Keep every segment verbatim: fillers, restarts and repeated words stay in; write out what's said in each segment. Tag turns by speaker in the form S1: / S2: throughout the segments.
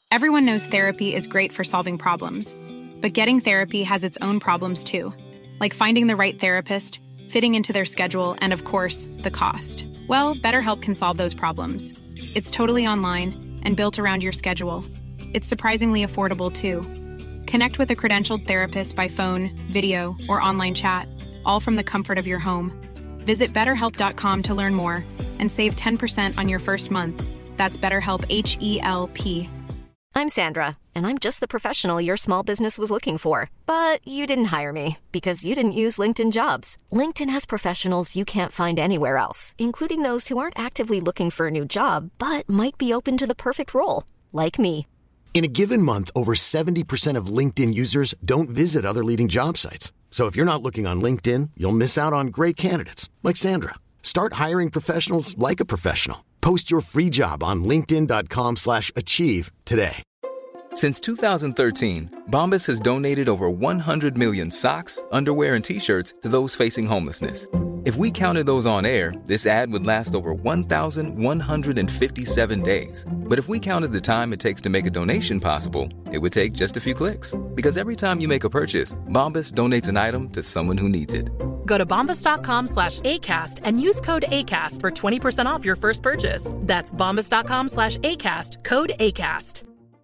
S1: Everyone knows therapy is great for solving problems, but getting therapy has its own problems too, like finding the right therapist, fitting into their schedule, and of course, the cost. Well, BetterHelp can solve those problems. It's totally online and built around your schedule. It's surprisingly affordable too. Connect with a credentialed therapist by phone, video, or online chat, all from the comfort of your home. Visit better help dot com to learn more and save ten percent on your first month. That's BetterHelp, H E L P.
S2: I'm Sandra, and I'm just the professional your small business was looking for. But you didn't hire me because you didn't use LinkedIn Jobs. LinkedIn has professionals you can't find anywhere else, including those who aren't actively looking for a new job, but might be open to the perfect role, like me.
S3: In a given month, over seventy percent of LinkedIn users don't visit other leading job sites. So if you're not looking on LinkedIn, you'll miss out on great candidates like Sandra. Start hiring professionals like a professional. Post your free job on linkedin dot com slash achieve today.
S4: Since two thousand thirteen, Bombas has donated over one hundred million socks, underwear, and T-shirts to those facing homelessness. If we counted those on air, this ad would last over one thousand one hundred fifty-seven days. But if we counted the time it takes to make a donation possible, it would take just a few clicks. Because every time you make a purchase, Bombas donates an item to someone who needs it.
S5: Go to bombas dot com slash ACAST and use code ACAST for twenty percent off your first purchase. That's bombas dot com slash ACAST, code ACAST.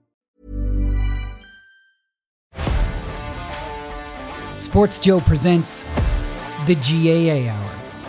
S6: Sports Joe presents the G A A Hour.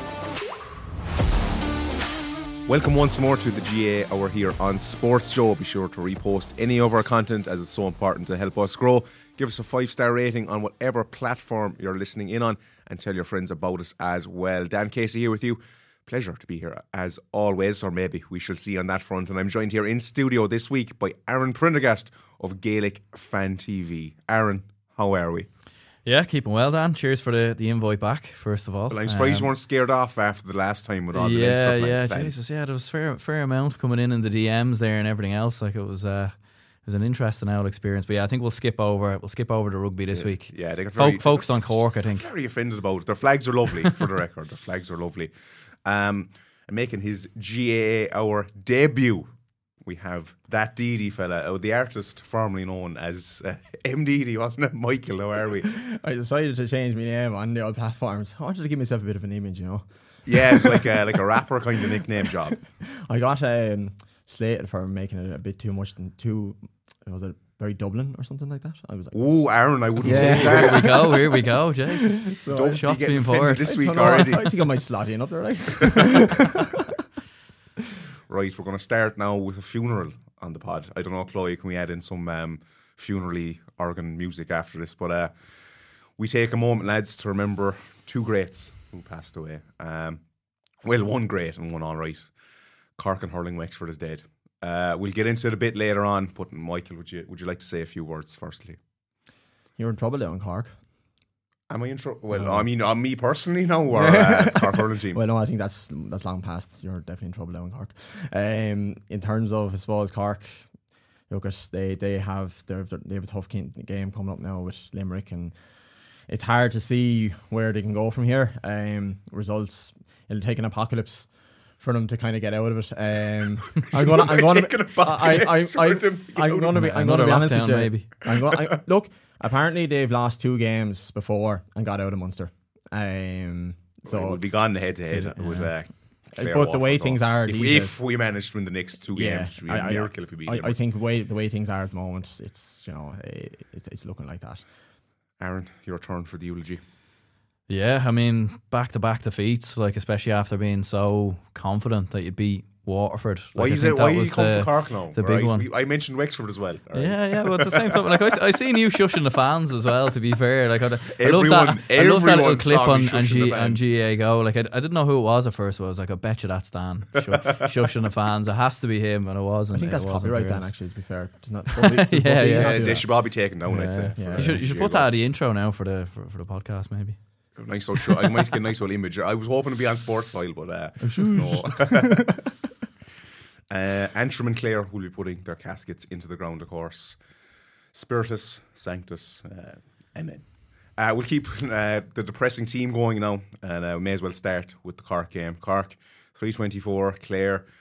S7: Welcome once more to the G A A Hour here on Sports Joe. Be sure to repost any of our content as it's so important to help us grow. Give us a five-star rating on whatever platform you're listening in on and tell your friends about us as well. Dan Casey here with you. Pleasure to be here as always, or maybe we shall see on that front. And I'm joined here in studio this week by Aaron Prendergast of Gaelic Fan T V. Aaron, how are we?
S8: Yeah, keeping well, Dan. Cheers for the, the invite back, first of all.
S7: Well, I'm surprised um, you weren't scared off after the last time with all the
S8: yeah,
S7: stuff like
S8: yeah,
S7: that.
S8: Jesus, yeah, there was fair fair amount coming in in the D Ms there and everything else. Like it was, uh, it was an interesting old experience. But yeah, I think we'll skip over we'll skip over the rugby this
S7: yeah,
S8: week.
S7: Yeah, they got
S8: very,
S7: very,
S8: focused on Cork. I think
S7: very offended about it. Their flags are lovely, for the record. Their flags are lovely. Um, and making his G A A Hour debut, we have that Didi fella, uh, the artist formerly known as uh, M. Didi, wasn't it? Michael, how are we?
S9: I decided to change my name on the old platforms. I wanted to give myself a bit of an image, you know.
S7: Yeah, it's like a, like a rapper kind of nickname job.
S9: I got um, slated for making it a bit too much, than too, was it very Dublin or something like that? I was like,
S7: ooh, Aaron, I wouldn't
S9: yeah.
S7: take that.
S8: Here we go, here we go, jeez.
S7: So Don't
S8: shots
S7: be
S8: being fired
S7: this
S9: I
S7: week
S9: know,
S7: already.
S9: I think I might slot in up there, like.
S7: Right, we're going to start now with a funeral on the pod. I don't know, Chloe, can we add in some um, funeral-y organ music after this? But uh, we take a moment, lads, to remember two greats who passed away. Um, well, one great and one all right. Cork and Hurling Wexford is dead. Uh, we'll get into it a bit later on, but Michael, would you would you like to say a few words firstly?
S9: You're in trouble down in Cork.
S7: Am I in trouble? Well,
S9: no.
S7: I mean, on me personally now, or uh, Cork Hurling team?
S9: Well, no, I think that's that's long past. You're definitely in trouble down in Cork. Um, in terms of, I suppose, Cork, look at they they have they have they have a tough game coming up now with Limerick, and it's hard to see where they can go from here. Um, results, it'll take an apocalypse for them to kind of get out of it. Um, I'm gonna, I'm gonna, I, I, I, I, I'm gonna be, I'm gonna be honest with you.
S8: Maybe.
S9: I'm gonna, I, look, apparently they've lost two games before and got out of Munster. Um, so
S7: we'll be gone head to head
S9: yeah.
S7: with. Uh, Claire
S9: but the way
S7: though.
S9: things are,
S7: if,
S9: these
S7: if we manage to win the next two
S9: yeah,
S7: games, it would be a miracle if we beat
S9: I,
S7: them.
S9: I think the way the way things are at the moment, it's you know, it's, it's looking like that.
S7: Aaron, your turn for the eulogy.
S8: Yeah, I mean, back-to-back defeats, like especially after being so confident that you'd beat Waterford. Like,
S7: why
S8: I
S7: is
S8: think
S7: it? Why
S8: that
S7: you
S8: was
S7: come
S8: the,
S7: from Cork now?
S8: the big
S7: right?
S8: one.
S7: We, I mentioned Wexford as well. Right?
S8: Yeah, yeah, but at the same time, like I, I seen you shushing the fans as well. To be fair, like I, I
S7: everyone,
S8: love that. I love that little clip on, on, G,
S7: on
S8: G A A Go. Like I, I didn't know who it was at first, but I was like, I bet you that's Dan sh- shushing the fans. It has to be him, and it wasn't.
S9: I think that's
S8: it wasn't
S9: copyright, Dan.
S8: fairness.
S9: Actually, to be fair, it's not. Totally, it's
S8: yeah,
S9: totally
S8: yeah.
S7: yeah they should all be taken down.
S8: Yeah.
S7: I'd say.
S9: Yeah.
S8: You should, you should put that at the intro now for the for, for the podcast, maybe.
S7: Nice old show. I might get a nice old image. I was hoping to be on Sports File, but uh, no. uh, Antrim and Clare will be putting their caskets into the ground, of course. Spiritus, Sanctus, uh, Amen. Uh, we'll keep uh, the depressing team going now, and uh, we may as well start with the Cork game. Cork, three twenty-four, Clare,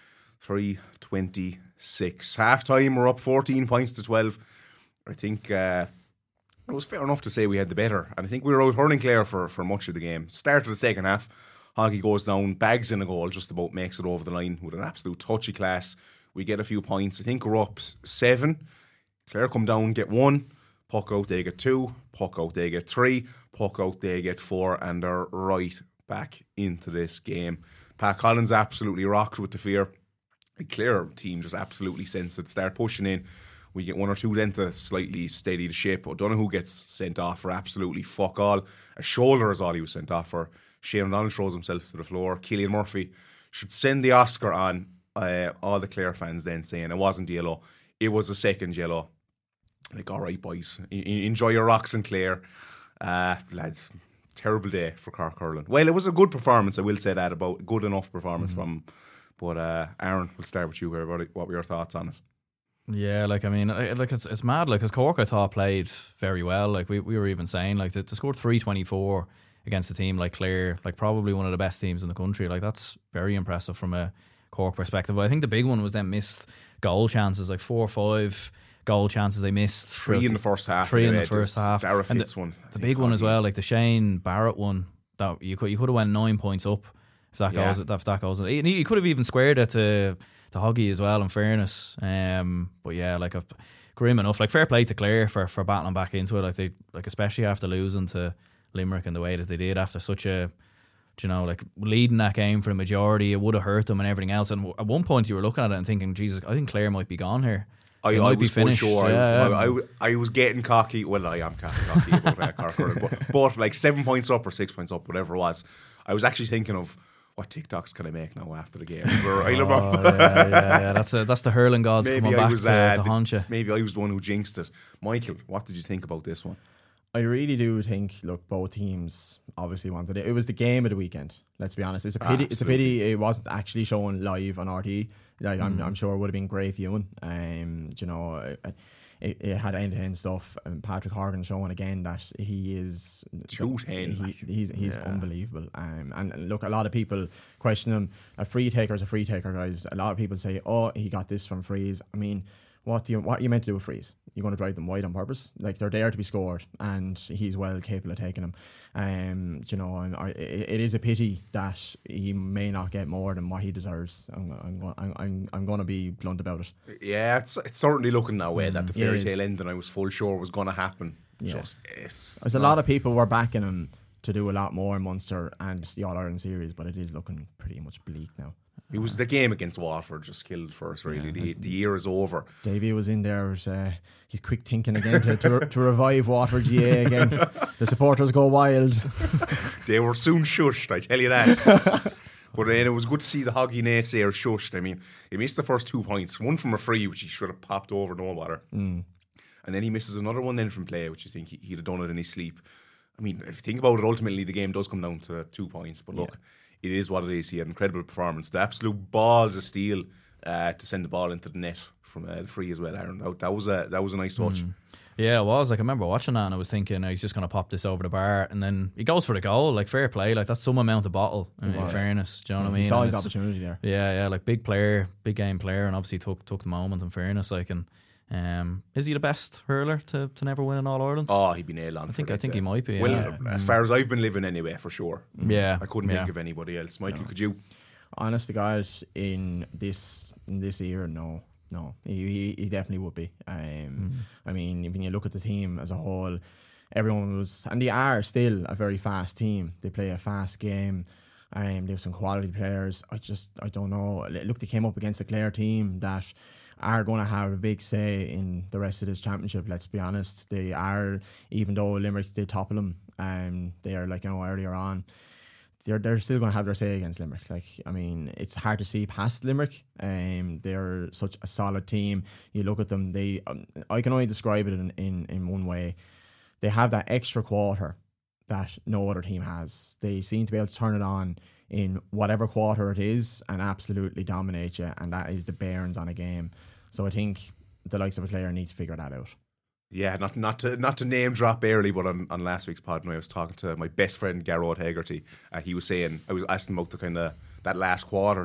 S7: three twenty-six. Half time, we're up fourteen points to twelve. I think uh, it was fair enough to say we had the better. And I think we were out hurling Clare for, for much of the game. Start of the second half, Hoggy goes down, bags in a goal, just about makes it over the line with an absolute touchy class. We get a few points. I think we're up seven. Clare come down, get one. Puck out, they get two. Puck out, they get three. Puck out, they get four. And they're right back into this game. Pat Collins absolutely rocked with the fear. The Clare team just absolutely sensed it. Start pushing in. We get one or two then to slightly steady the ship. O'Donoghue gets sent off for absolutely fuck all. A shoulder is all he was sent off for. Shane O'Donnell throws himself to the floor. Cillian Murphy should send the Oscar on uh, all the Clare fans then, saying it wasn't yellow. It was a second yellow. Like, all right, boys, e- enjoy your rocks in Clare. Uh, lads, terrible day for Cork hurling. Well, it was a good performance, I will say that, about good enough performance mm-hmm. from. But uh, Aaron, we'll start with you here. What were your thoughts on it?
S8: Yeah, like I mean, like it's it's mad. Like, because Cork, I thought, played very well. Like we, we were even saying, like to, to score three twenty-four against a team like Clare, like probably one of the best teams in the country. Like, that's very impressive from a Cork perspective. But I think the big one was them missed goal chances, like four or five goal chances they missed.
S7: Three in the first half.
S8: Three in the first half.
S7: Dara
S8: and
S7: Fitz
S8: the,
S7: one.
S8: The big one as well, like the Shane Barrett one. That you could you could have went nine points up if that
S7: yeah.
S8: goes. If that goes, he, he could have even squared it to to Hoggy as well. In fairness, um, but yeah, like I've, grim enough. Like, fair play to Clare for for battling back into it. Like they like especially after losing to Limerick in the way that they did after such a, you know, like leading that game for the majority, it would have hurt them and everything else. And at one point you were looking at it and thinking, Jesus, I think Clare might be gone here.
S7: I,
S8: I
S7: I
S8: might be
S7: was
S8: finished.
S7: Sure.
S8: Yeah.
S7: I, was, I, I was getting cocky. Well, I am cocky, cocky about uh, Cork hurling, but, but like seven points up or six points up, whatever it was, I was actually thinking of what TikToks can I make now after the game.
S8: oh, yeah, yeah, yeah. That's a, that's the hurling gods
S7: maybe
S8: coming
S7: I
S8: back
S7: was,
S8: to,
S7: uh,
S8: to haunt you.
S7: Maybe I was the one who jinxed it. Michael, what did you think about this one?
S9: I really do think, look, both teams obviously wanted it. It was the game of the weekend, let's be honest. It's a pity
S7: Absolutely.
S9: It's a pity it wasn't actually shown live on R T E. Like, I'm,
S8: Mm.
S9: I'm sure it would have been great viewing. Um, you know, it, it had end-to-end stuff. And Patrick Horgan showing again that he is
S7: Two ten,
S9: he,
S7: like.
S9: he's he's
S7: Yeah.
S9: unbelievable. Um, and, and look, a lot of people question him. A free taker is a free taker, guys. A lot of people say, "Oh, he got this from frees." I mean, what do you what are you meant to do with frees? You're going to drive them wide on purpose? Like, they're there to be scored, and he's well capable of taking them. Um, you know, and I, it, it is a pity that he may not get more than what he deserves. I'm I'm I'm I'm, I'm going to be blunt about it.
S7: Yeah, it's it's certainly looking that way. Mm. That the fairy
S9: It
S7: tale
S9: is.
S7: ending, I was full sure was going to happen.
S9: Yeah.
S7: Just it's
S9: There's a
S7: not-
S9: lot of people were backing him to do a lot more in Munster and the All Ireland series, but it is looking pretty much bleak now.
S7: It was the game against Waterford just killed first. Really,
S9: Yeah.
S7: the, the year is over.
S9: Davey was in there. With, uh, he's quick thinking again to, to to revive Waterford G A again. The supporters go wild.
S7: They were soon shushed, I tell you that. But then it was good to see the Hoggy naysayers shushed. I mean, he missed the first two points. One from a free, which he should have popped over no matter.
S9: Mm.
S7: And then he misses another one then from play, which you think he, he'd have done it in his sleep. I mean, if you think about it, ultimately the game does come down to two points. But look, yeah. it is what it is. He had an incredible performance. The absolute balls of steel uh, to send the ball into the net from uh, the free as well, Aaron. That, that was a that was a nice touch.
S8: Mm. Yeah, it was. Like, I remember watching that and I was thinking, oh, he's just going to pop this over the bar, and then he goes for the goal. Like, fair play. Like, that's some amount of bottle, in, in fairness. Do you know what I mean?
S9: He saw
S8: And
S9: his
S8: it's-
S9: opportunity there.
S8: Yeah, yeah, like big player, big game player, and obviously took took the moment, in fairness. Like, and um, is he the best hurler to, to never win an All Ireland?
S7: Oh, he'd be nailed on.
S8: I think
S7: for it,
S8: I think
S7: I'd
S8: he
S7: say.
S8: might be.
S7: Well,
S8: yeah.
S7: as far as I've been living anyway, for sure.
S8: Yeah,
S7: I couldn't
S8: yeah.
S7: think of anybody else. Michael,
S9: No.
S7: could you?
S9: Honest to God, in this in this year, no, no, he he, he definitely would be. Um,
S8: Mm.
S9: I mean, when you look at the team as a whole, everyone was, and they are still a very fast team. They play a fast game. Um, they have some quality players. I just, I don't know. Look, they came up against a Clare team that are going to have a big say in the rest of this championship. Let's be honest. They are, even though Limerick did topple them, um, they are, like, you know, earlier on, they're they're still going to have their say against Limerick. Like, I mean, it's hard to see past Limerick. Um, they're such a solid team. You look at them, they um, I can only describe it in, in, in one way. They have that extra quarter that no other team has. They seem to be able to turn it on in whatever quarter it is and absolutely dominate you, and that is the bearings on a game. So I think the likes of a Clare need to figure that out.
S7: Yeah, not not to not to name drop early, but on, on last week's pod, when I was talking to my best friend Garrod Hegarty, uh, he was saying, I was asking about the kind of that last quarter thing,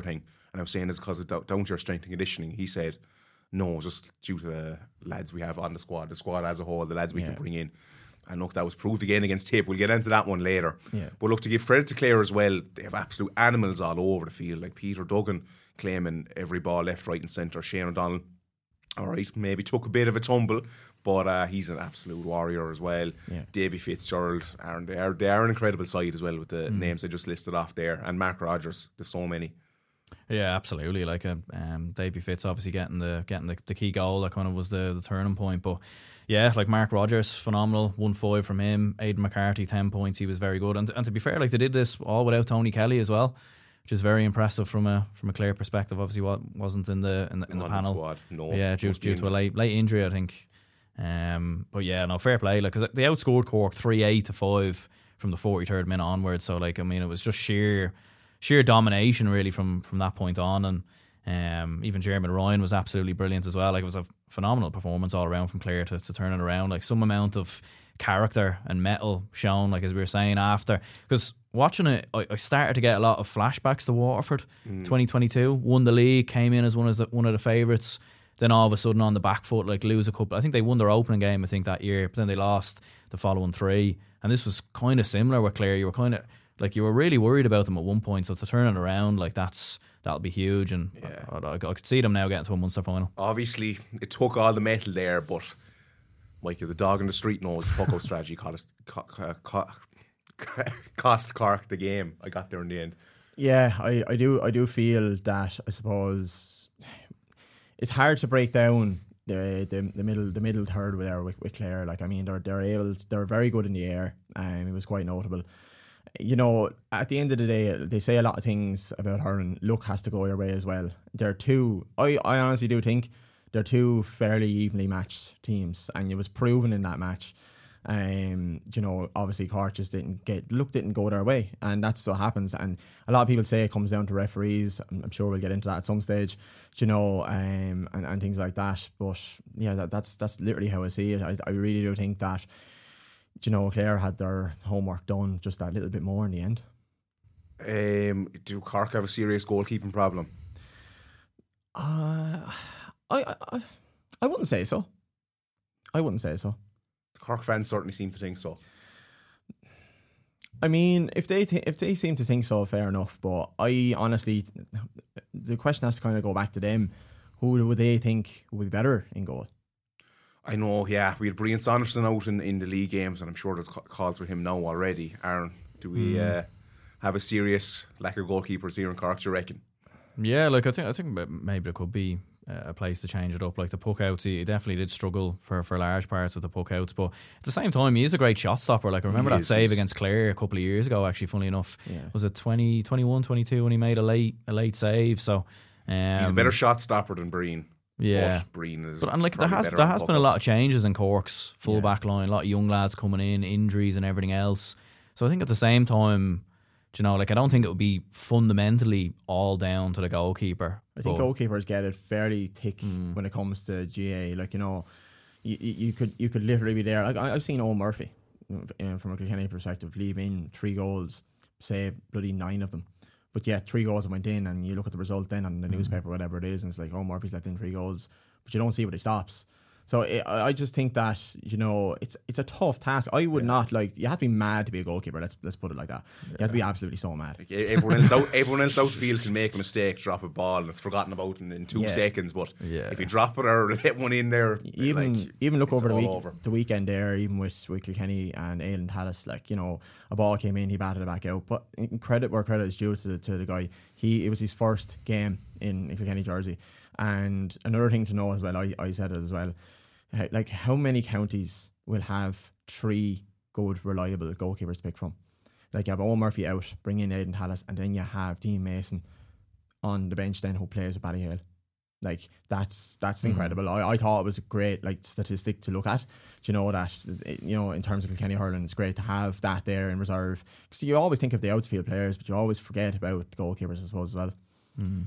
S7: And I was saying, is it because of down to your strength and conditioning? He said, no, just due to the lads we have on the squad, the squad as a whole, the lads we yeah. can bring in. And look, that was proved again against Tip. We'll get into that one later.
S9: Yeah.
S7: But look, to give credit to Clare as well, they have absolute animals all over the field. Like Peter Duggan claiming every ball left, right and centre. Shane O'Donnell, all right, maybe took a bit of a tumble, but uh, he's an absolute warrior as well.
S9: Yeah.
S7: Davy Fitzgerald, Aaron, they are, they are an incredible side as well with the mm. names I just listed off there. And Mark Rogers, there's so many.
S8: Yeah, absolutely. Like um, um, Davy Fitz obviously getting the getting the, the key goal. That kind of was the, the turning point. But yeah, like Mark Rogers, phenomenal. One five from him. Aidan McCarthy, ten points. He was very good. And and to be fair, like they did this all without Tony Kelly as well, which is very impressive from a from a Clare perspective. Obviously, what wasn't in the in the, in the panel.
S7: Squad. No,
S8: yeah, due, due to a late late injury, I think. Um, but yeah, no, fair play. Like, cause they outscored Cork three eight to five from the forty-third minute onwards. So like, I mean, it was just sheer. sheer domination really from from that point on. And um, even Jeremy Ryan was absolutely brilliant as well. Like, it was a phenomenal performance all around from Clare to, to turn it around. Like, some amount of character and mettle shown, like as we were saying after, because watching it I, I started to get a lot of flashbacks to Waterford mm. twenty twenty-two, won the league, came in as one of the, one of the favourites, then all of a sudden on the back foot, like lose a couple. I think they won their opening game I think that year, but then they lost the following three. And this was kind of similar with Clare. You were kind of like, you were really worried about them at one point, so to turn it around, like that's that'll be huge. And yeah. I, I, I could see them now getting to a Munster final.
S7: Obviously, it took all the metal there, but Mike, you're the dog in the street knows puck-out strategy cost, cost Cork the game. I got there in the end.
S9: Yeah, I, I do I do feel that, I suppose it's hard to break down the the, the middle the middle third there with, with Clare. Like, I mean, they're they're able to, they're very good in the air, and it was quite notable. You know, at the end of the day, they say a lot of things about hurling. Luck has to go your way as well. They're two, I, I honestly do think they're two fairly evenly matched teams, and it was proven in that match. Um, you know, obviously Cork just didn't get, Luck didn't go their way, and that's what happens. And a lot of people say it comes down to referees. I'm, I'm sure we'll get into that at some stage, you know, um, and, and things like that. But yeah, that, that's that's literally how I see it. I, I really do think that, you know, Clare had their homework done just that little bit more in the end.
S7: Um, do Cork have a serious goalkeeping problem?
S9: Uh, I, I I wouldn't say so. I wouldn't say so.
S7: The Cork fans certainly seem to think so.
S9: I mean, if they th- if they seem to think so, fair enough. But I honestly, the question has to kind of go back to them. Who would they think would be better in goal?
S7: I know, yeah. We had Brian Saunderson out in, in the league games, and I'm sure there's calls for him now already. Aaron, do we mm. uh, have a serious lack of goalkeepers here in Cork, do you reckon?
S8: Yeah, like I think I think maybe there could be a place to change it up. Like the puck outs, he definitely did struggle for, for large parts with the puck outs, but at the same time, he is a great shot stopper. Like I remember he that is, save against Clare a couple of years ago, actually, funnily enough. Yeah. Was it twenty, twenty-one, twenty-two when he made a late a late save? So um,
S7: he's a better shot stopper than Breen.
S8: Yeah,
S7: but Breen is
S8: but and like there has there has been a lot of changes in Cork's full yeah. back line, a lot of young lads coming in, injuries and everything else. So I think at the same time, you know, like I don't think it would be fundamentally all down to the goalkeeper.
S9: I think goalkeepers get it fairly thick mm. when it comes to G A. Like, you know, you, you could you could literally be there. Like I've seen Owen Murphy, um, from a Kilkenny perspective, leave in three goals, say bloody nine of them. But yeah, three goals went in, and you look at the result then on the mm. newspaper, whatever it is, and it's like, oh, Murphy's let in three goals, but you don't see what he stops. So it, I just think that, you know, it's it's a tough task. I would yeah. not like. You have to be mad to be a goalkeeper. Let's let's put it like that. Yeah. You have to be absolutely so mad.
S7: Like everyone else, out, everyone else outfield can make a mistake, drop a ball, and it's forgotten about in, in two yeah. seconds. But yeah. if you drop it or let one in there,
S9: even
S7: like,
S9: even look over the week, over. the weekend there, even with, with Kilkenny and Aidan Tallis, like, you know, a ball came in, he batted it back out. But credit where credit is due to the, to the guy. He it was his first game in a Kilkenny jersey. And another thing to know as well, I I said it as well. Like, how many counties will have three good, reliable goalkeepers to pick from? Like, you have Owen Murphy out, bring in Aidan Tallis, and then you have Dean Mason on the bench then who plays with Ballyhale. Like, that's that's mm. incredible. I, I thought it was a great, like, statistic to look at. Do you know that, you know, in terms of Kilkenny hurling, it's great to have that there in reserve. Because you always think of the outfield players, but you always forget about the goalkeepers, I suppose, as well.
S8: Mm.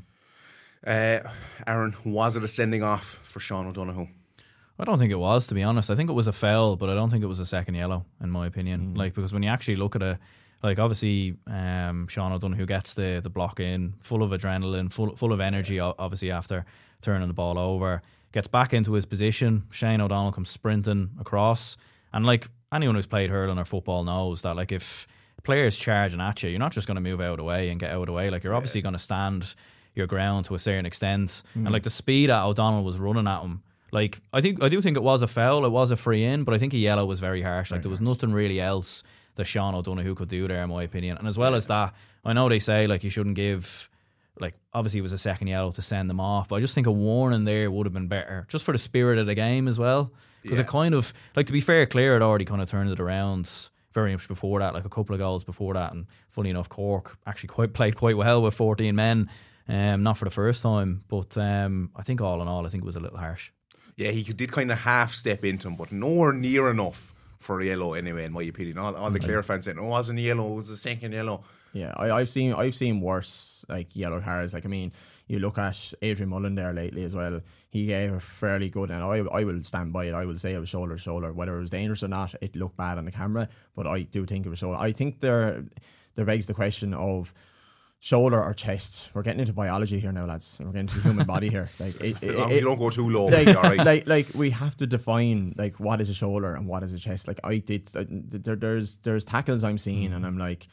S7: Uh, Aaron, was it a sending off for Sean O'Donoghue?
S8: I don't think it was, to be honest. I think it was a foul, but I don't think it was a second yellow, in my opinion. Mm. Like, because when you actually look at a, Like obviously, um, Sean O'Donoghue gets the the block in, full of adrenaline, full full of energy. Obviously after turning the ball over, gets back into his position. Shane O'Donnell comes sprinting across, and like anyone who's played hurling or football knows that like if players charging at you, you're not just going to move out of the way and get out of the way. Like you're obviously going to stand your ground to a certain extent. Mm. And like the speed that O'Donnell was running at him, like I think I do think it was a foul, it was a free in, but I think a yellow was very harsh. Like very there was harsh. Nothing really else that Sean O'Donoghue could do there, in my opinion. And as well yeah. as that, I know they say like you shouldn't give, like obviously it was a second yellow to send them off, but I just think a warning there would have been better, just for the spirit of the game as well. Because yeah. it kind of, like to be fair, Clare had already kind of turned it around very much before that, like a couple of goals before that. And funny enough, Cork actually quite played quite well with fourteen men. Um, not for the first time, but um, I think all in all, I think it was a little harsh.
S7: Yeah, he did kind of half step into him, but nowhere near enough for a yellow anyway, in my opinion. All, all the Clare fans saying, "Oh, it wasn't a yellow; it was a second yellow."
S9: Yeah, I, I've seen I've seen worse like yellow cards. Like I mean, you look at Adrian Mullen there lately as well. He gave a fairly good, and I I will stand by it. I will say it was shoulder to shoulder. Whether it was dangerous or not, it looked bad on the camera, but I do think it was shoulder. I think there there begs the question of shoulder or chest. We're getting into biology here now, lads. We're getting into the human body here. Like, it,
S7: it, it, you don't go too low.
S9: Like,
S7: all right.
S9: like, like, we have to define like what is a shoulder and what is a chest. Like, I did. Uh, there, there's there's tackles I'm seeing, mm. and I'm like,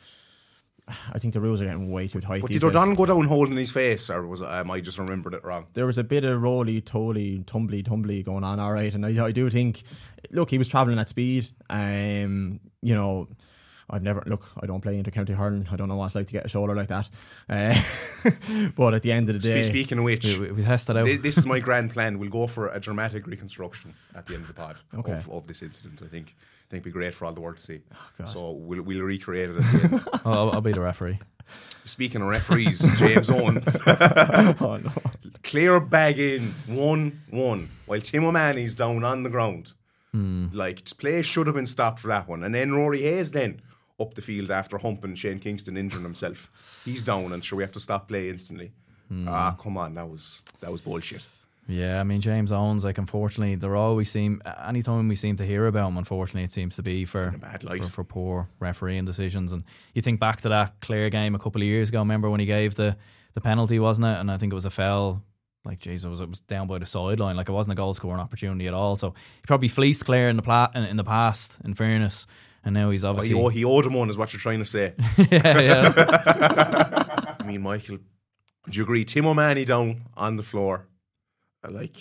S9: I think the rules are getting way too tight.
S7: But did O'Donnell go down holding his face, or was it, um, I just remembered it wrong?
S9: There was a bit of roly, toly, tumbly, tumbly going on. All right, and I, I do think, look, he was travelling at speed. Um, you know. I've never, look, I don't play inter-county hurling. I don't know what it's like to get a shoulder like that. Uh, but at the end of the day...
S7: Speaking of which,
S8: we, we tested out.
S7: This is my grand plan. We'll go for a dramatic reconstruction at the end of the pod
S9: okay.
S7: of, of this incident. I think I think it'd be great for all the world to see.
S9: Oh,
S7: so we'll, we'll recreate it at the end.
S8: oh, I'll, I'll be the referee.
S7: Speaking of referees, James Owens.
S9: oh, no.
S7: Clear bag in, one one, while Tim O'Mahony's down on the ground.
S8: Hmm.
S7: Like, play should have been stopped for that one. And then Rory Hayes then up the field after humping Shane Kingston, injuring himself. He's down, and sure we have to stop play instantly.
S8: Mm.
S7: Ah, come on, that was that was bullshit.
S8: Yeah, I mean James Owens, like unfortunately, there always seem anytime we seem to hear about him, unfortunately, it seems to be for
S7: a bad light.
S8: for, for poor refereeing decisions. And you think back to that Clare game a couple of years ago. Remember when he gave the the penalty, wasn't it? And I think it was a foul. Like, jeez, it was, it was down by the sideline. Like, it wasn't a goal scoring opportunity at all. So he probably fleeced Clare in the pla- in, in the past. In fairness. And now he's obviously...
S7: Oh, he, he owed him one, is what you're trying to say.
S8: yeah, yeah.
S7: I mean, Michael, do you agree? Tim O'Mahony down on the floor. Like...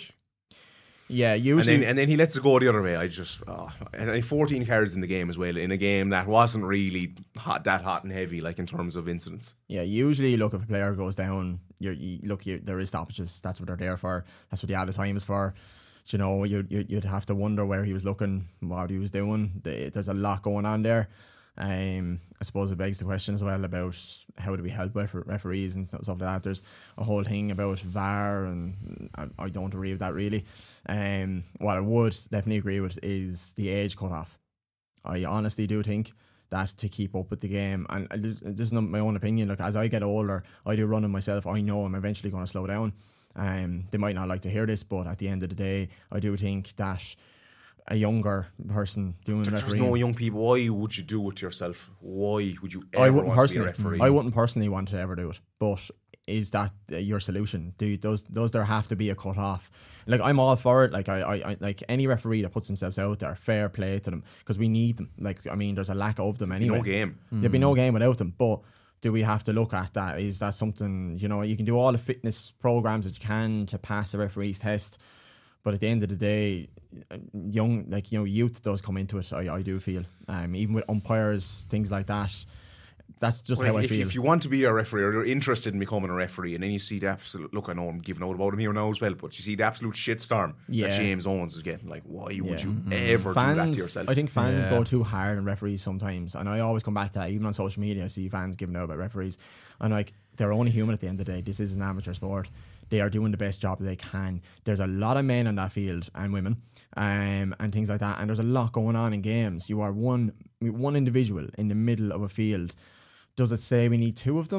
S9: Yeah, usually...
S7: And then, and then he lets it go the other way. I just... Oh. And fourteen cards in the game as well, in a game that wasn't really hot, that hot and heavy, like in terms of incidents.
S9: Yeah, usually, look, if a player goes down, you're, you look, you, there is stoppages. That's what they're there for. That's what the added time is for. You know, you'd, you'd have to wonder where he was looking, what he was doing. There's a lot going on there. Um, I suppose it begs the question as well about how do we help referees and stuff like that. There's a whole thing about V A R, and I, I don't agree with that really. Um, what I would definitely agree with is the age cut off. I honestly do think that to keep up with the game, and this is not my own opinion, like as I get older, I do running myself, I know I'm eventually going to slow down. Um, they might not like to hear this, but at the end of the day, I do think that a younger person doing
S7: There's
S9: refereeing...
S7: no young people. Why would you do it to yourself? Why would you ever
S9: I wouldn't
S7: want to be a
S9: personally,
S7: referee?
S9: I wouldn't personally want to ever do it, but is that uh, your solution? Do does does there have to be a cut off? Like, I'm all for it. Like I, I, I like any referee that puts themselves out there, fair play to them, because we need them. Like, I mean, there's a lack of them anyway.
S7: No game.
S9: Mm. There'd be no game without them, but do we have to look at that? Is that something, you know, you can do all the fitness programs that you can to pass a referee's test, but at the end of the day, young, like, you know, youth does come into it, I, I do feel. Um, even with umpires, things like that, that's just
S7: well,
S9: how
S7: if,
S9: I feel.
S7: If you want to be a referee, or you're interested in becoming a referee, and then you see the absolute, look, I know I'm giving out about him here now as well, but you see the absolute shitstorm
S9: yeah.
S7: that James Owens is getting, like, why
S9: yeah.
S7: would you
S9: mm-hmm.
S7: ever
S9: fans,
S7: do that to yourself?
S9: I think fans
S8: yeah.
S9: go too hard on referees sometimes, and I always come back to that. Even on social media, I see fans giving out about referees, and like, they're only human at the end of the day. This is an amateur sport. They are doing the best job that they can. There's a lot of men on that field, and women, um, and things like that, and there's a lot going on in games. You are one one individual in the middle of a field. Does it say we need two of them?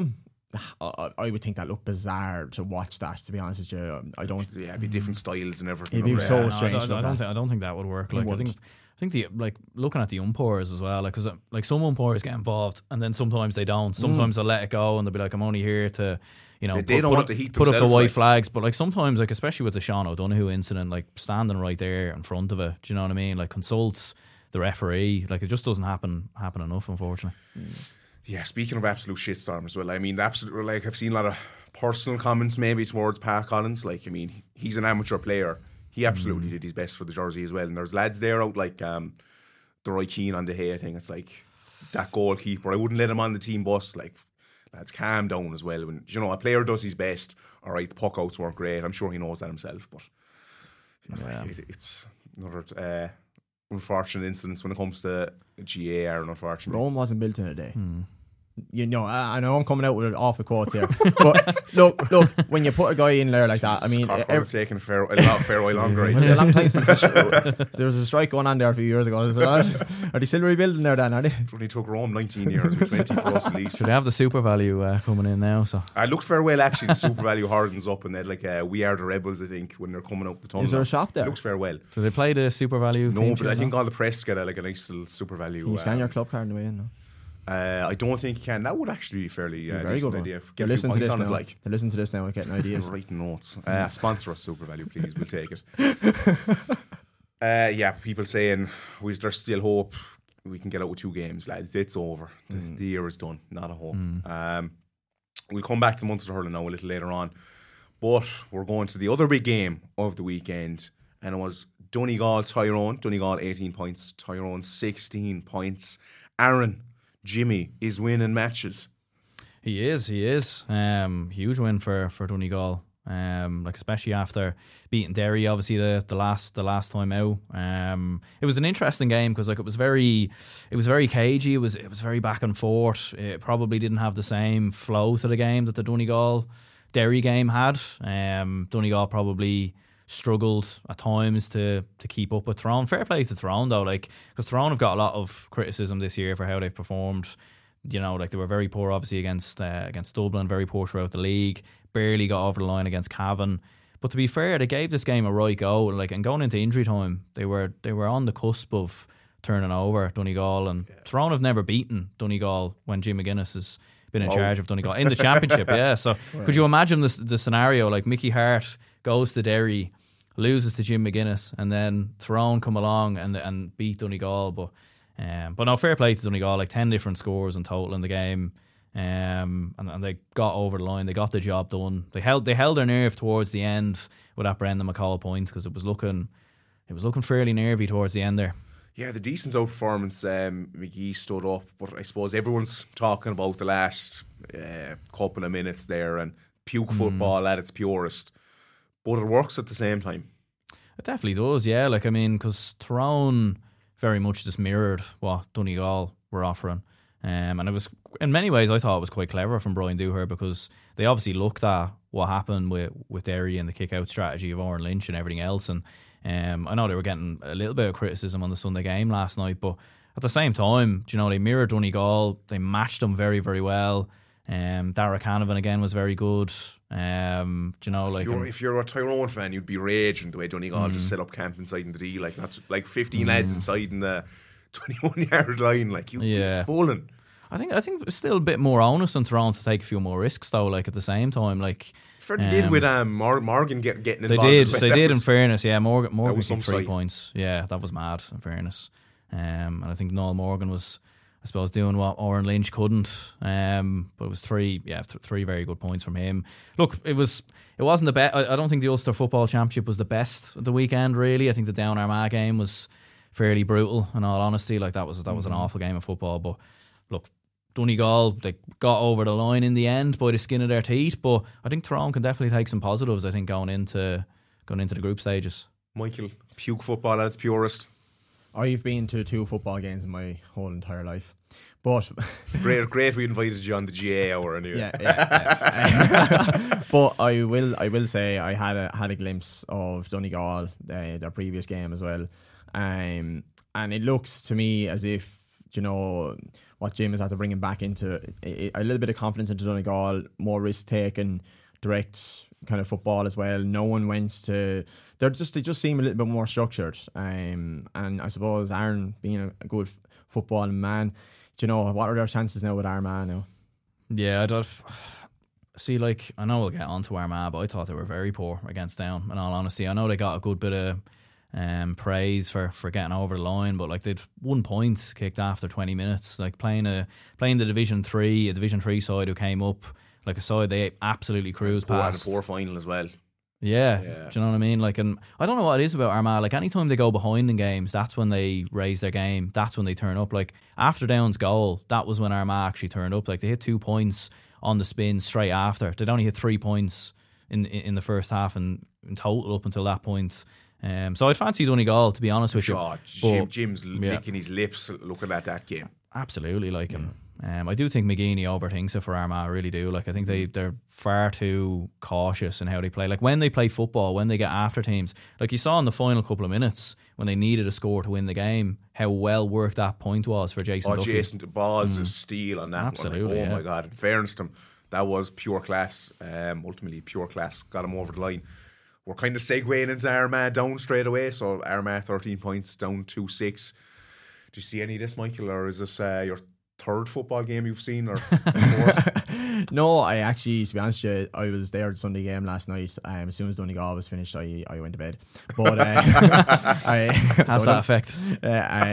S9: I, I would think that looked bizarre to watch that. To be honest with you, I don't.
S7: Yeah, it'd be different styles and everything.
S9: It'd be
S7: over
S9: so
S7: there.
S8: No,
S9: strange.
S8: I, don't,
S9: to
S8: I
S9: look
S8: don't
S9: at.
S8: think I don't think that would work.
S9: It
S8: Like I
S9: wouldn't.
S8: think I think the like looking at the umpires as well. Like because like some umpires get involved and then sometimes they don't. Sometimes they'll let it go and they'll be like, I'm only here to. You know,
S7: They-
S8: put,
S7: they don't
S8: put
S7: want
S8: up,
S7: to heat
S8: put up the
S7: themselves,
S8: white
S7: like-
S8: flags, but like sometimes, like especially with the Sean O'Donoghue incident, like standing right there in front of it, do you know what I mean? Like consults the referee, like it just doesn't happen happen enough, unfortunately.
S7: Yeah, speaking of absolute shitstorm as well, I mean, absolute, like I've seen a lot of personal comments maybe towards Pat Collins. Like, I mean, he's an amateur player. He absolutely did his best for the jersey as well. And there's lads there out like um, the Roy Keane on the hay thing. It's like that goalkeeper. I wouldn't let him on the team bus. Like, lads, calm down as well. When you know a player does his best, all right, the puck outs weren't great. I'm sure he knows that himself. But you know,
S8: Yeah.
S7: like, it, it's another uh, unfortunate incidents when it comes to G A R. Unfortunately,
S9: Rome wasn't built in a day. You know, I, I know I'm coming out with awful quotes here, but look, look, when you put a guy in there like that, I mean,
S7: Cork
S9: ev-
S7: was taking a fair, a lot fair while longer. I'd
S9: it's
S7: say.
S9: a long time since the stri- there was a strike going on there a few years ago. Is it not? Are they still rebuilding there then, are they?
S7: It only took Rome nineteen years, with twenty for us at least.
S8: So they have the super value uh, coming in now. So
S7: I looked fair well actually. The Super Value hardens up and they're like uh, We Are the Rebels. I think when they're coming up the tunnel.
S9: Is there a shop there?
S7: Looks fair well.
S8: do they play the super value?
S7: No,
S8: theme
S7: but I
S8: tune
S7: think
S8: now?
S7: all the press get a, like a nice little Super Value.
S9: Can you scan
S7: um,
S9: your club card on the way in? No?
S7: Uh, I don't think you can. That would actually be fairly uh,
S9: Very
S7: decent
S9: good.
S7: idea.
S9: One.
S7: Get
S9: They're
S7: a few
S9: listening to
S7: points
S9: this
S7: on
S9: now.
S7: it, like.
S9: They're listening to this now and getting ideas.
S7: Writing notes. Uh, sponsor us, Super Value, please. We'll take it. uh, yeah, people saying we, there's still hope. We can get out with two games, lads. It's over. The,
S9: Mm.
S7: the year is done. Not a hope. Um, we'll come back to Munster hurling now a little later on. But we're going to the other big game of the weekend, and it was Donegal Tyrone. Donegal eighteen points, Tyrone sixteen points. Aaron, Jimmy is winning matches.
S8: He is, he is. Um, huge win for for Donegal. Um, like especially after beating Derry, obviously the, the last the last time out. Um, it was an interesting game because like it was very, it was very cagey. It was it was very back and forth. It probably didn't have the same flow to the game that the Donegal Derry game had. Um, Donegal probably struggled at times to to keep up with Tyrone. Fair play to Tyrone though, like because Tyrone have got a lot of criticism this year for how they've performed. You know, like they were very poor obviously against uh, against Dublin, very poor throughout the league. Barely got over the line against Cavan. But to be fair, they gave this game a right go. Like and going into injury time, they were they were on the cusp of turning over Donegal, and yeah. Tyrone have never beaten Donegal when Jim McGuinness has been in oh. charge of Donegal in the championship. Yeah, so right. Could you imagine this the scenario like Mickey Hart goes to Derry, loses to Jim McGuinness, and then Tyrone come along and and beat Donegal. But um, but no, fair play to Donegal. Like ten different scores in total in the game, um, and, and they got over the line. They got the job done. They held they held their nerve towards the end with that Brendan McCall point because it was looking it was looking fairly nervy towards the end there.
S7: Yeah, the decent outperformance. Um, McGee stood up, but I suppose everyone's talking about the last uh, couple of minutes there and puke mm. football at its purest. But it works at the same time.
S8: It definitely does, yeah. Like I mean, because Tyrone very much just mirrored what Donegal were offering, um, and it was in many ways I thought it was quite clever from Brian Dooher because they obviously looked at what happened with with Derry and the kick out strategy of Oren Lynch and everything else, and um, I know they were getting a little bit of criticism on the Sunday game last night, but at the same time, you know, they mirrored Donegal, they matched them very very well. Um, Dara Canavan again was very good. Um, do you know, like
S7: if you're,
S8: um,
S7: if you're a Tyrone fan, you'd be raging the way Donegal mm. just set up camp inside in the D, like that's like fifteen mm. lads inside in the twenty-one yard line, like you, yeah, bowling.
S8: I think I think it's still a bit more onus on Tyrone to take a few more risks though. Like at the same time, like
S7: fair they um, did with um Mor- Morgan get, getting
S8: they
S7: involved.
S8: Did,
S7: well.
S8: they
S7: that
S8: did.
S7: Was,
S8: in fairness, yeah, Morgan Morgan
S7: was
S8: got three
S7: side.
S8: points. Yeah, that was mad. In fairness, um, and I think Noel Morgan was, I suppose, doing what Oren Lynch couldn't. Um, but it was three, yeah, th- three very good points from him. Look, it was, it wasn't the best. I, I don't think the Ulster Football Championship was the best of the weekend. Really, I think the Down Armagh game was fairly brutal. In all honesty, like that was that was mm-hmm. an awful game of football. But look, Donegal they got over the line in the end by the skin of their teeth. But I think Tyrone can definitely take some positives. I think going into going into the group stages.
S7: Michael, puke football at its purest.
S9: I've been to two football games in my whole entire life, but
S7: great, great. We invited you on the G A hour anyway.
S9: Yeah, yeah. yeah. But I will, I will say, I had a had a glimpse of Donegal, uh, their previous game as well, um, and it looks to me as if you know, what Jim has had to bring him back into a, a little bit of confidence into Donegal, more risk taking, direct kind of football as well. No one went to. They're just they just seem a little bit more structured. Um, and I suppose Aaron being a, a good footballing man, do you know what are their chances now with Armagh now?
S8: Yeah, I don't see. Like I know we'll get onto Armagh, but I thought they were very poor against Down. In all honesty, I know they got a good bit of um, praise for, for getting over the line, but like they'd one point kicked after twenty minutes. Like playing a playing the Division Three, a Division Three side who came up like a side they absolutely cruised
S7: poor
S8: past.
S7: And a poor final as well.
S8: Yeah,
S7: yeah,
S8: do you know what I mean? Like, and I don't know what it is about Armagh. Like, anytime they go behind in games, that's when they raise their game. That's when they turn up. Like, after Down's goal, that was when Armagh actually turned up. Like, they hit two points on the spin straight after. They'd only hit three points in in, in the first half and in total up until that point. Um, so I'd fancy Donegal, to be honest with you.
S7: God, Jim, Jim's
S8: yeah.
S7: licking his lips looking at that game.
S8: Absolutely, like him. Um, I do think McGeeney overthinks it for Armagh. I really do. Like, I think they they're far too cautious in how they play. Like, when they play football, when they get after teams, like you saw in the final couple of minutes when they needed a score to win the game, how well worked that point was for Jason.
S7: Oh,
S8: Duffy.
S7: Jason, the balls
S8: Mm.
S7: is steel on that.
S8: Absolutely,
S7: one. Like, oh
S8: yeah.
S7: my God! In fairness to him, that was pure class. Um, ultimately, pure class got him over the line. We're kind of segueing into Armagh Down straight away. So Armagh thirteen points down two six. Do you see any of this, Michael, or is this uh, your third football game you've seen, or fourth?
S9: No, I actually, to be honest with you, I was there at the Sunday game last night. Um, as soon as Donegal was finished, I, I went to bed. But uh, I,
S8: has
S9: so
S8: that effect?
S9: Uh,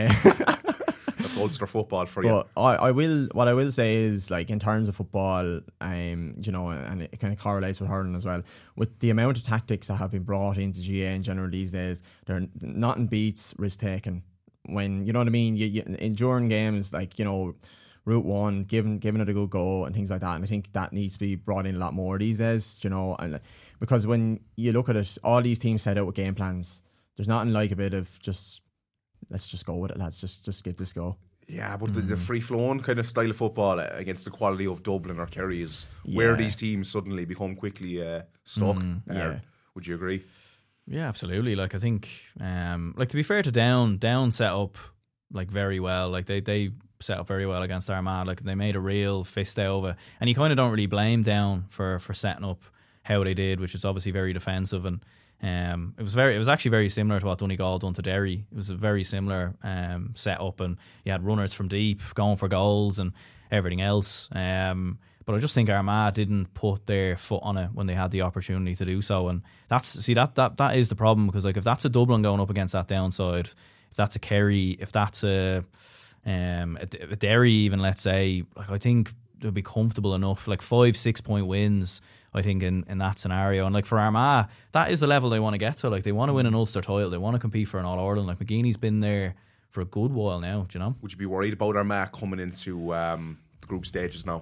S9: I
S7: That's Ulster football for
S9: but
S7: you.
S9: I, I will. What I will say is, like, in terms of football, um, you know, and it kind of correlates with hurling as well. With the amount of tactics that have been brought into G A in general these days, they're nothing beats risk taking. When you know what I mean, you, you in during games, like, you know, route one, giving giving it a good go and things like that. And I think that needs to be brought in a lot more these days, you know, and because when you look at it, all these teams set out with game plans. There's nothing like a bit of just let's just go with it, lads. Just just give this go.
S7: Yeah, but mm. the, the free flowing kind of style of football against the quality of Dublin or Kerry is yeah. where these teams suddenly become quickly uh, stuck. Mm, uh, yeah. Would you agree?
S8: Yeah, absolutely. Like, I think, um, like, to be fair to Down, Down set up like very well. Like, they they set up very well against Armagh. Like, they made a real fist out of it, and you kind of don't really blame Down for for setting up how they did, which is obviously very defensive. And um, it was very, it was actually very similar to what Donegal done to Derry. It was a very similar um setup, and you had runners from deep going for goals and everything else. Um. But I just think Armagh didn't put their foot on it when they had the opportunity to do so, and that's see that that that is the problem, because like if that's a Dublin going up against that downside, if that's a Kerry, if that's a um a, a Derry even, let's say, like I think they'll be comfortable enough, like five six point wins. I think in, in that scenario, and like for Armagh, that is the level they want to get to. Like they want to win an Ulster title, they want to compete for an All Ireland. Like McGeeney's been there for a good while now. Do you know?
S7: Would you be worried about Armagh coming into um, the group stages now?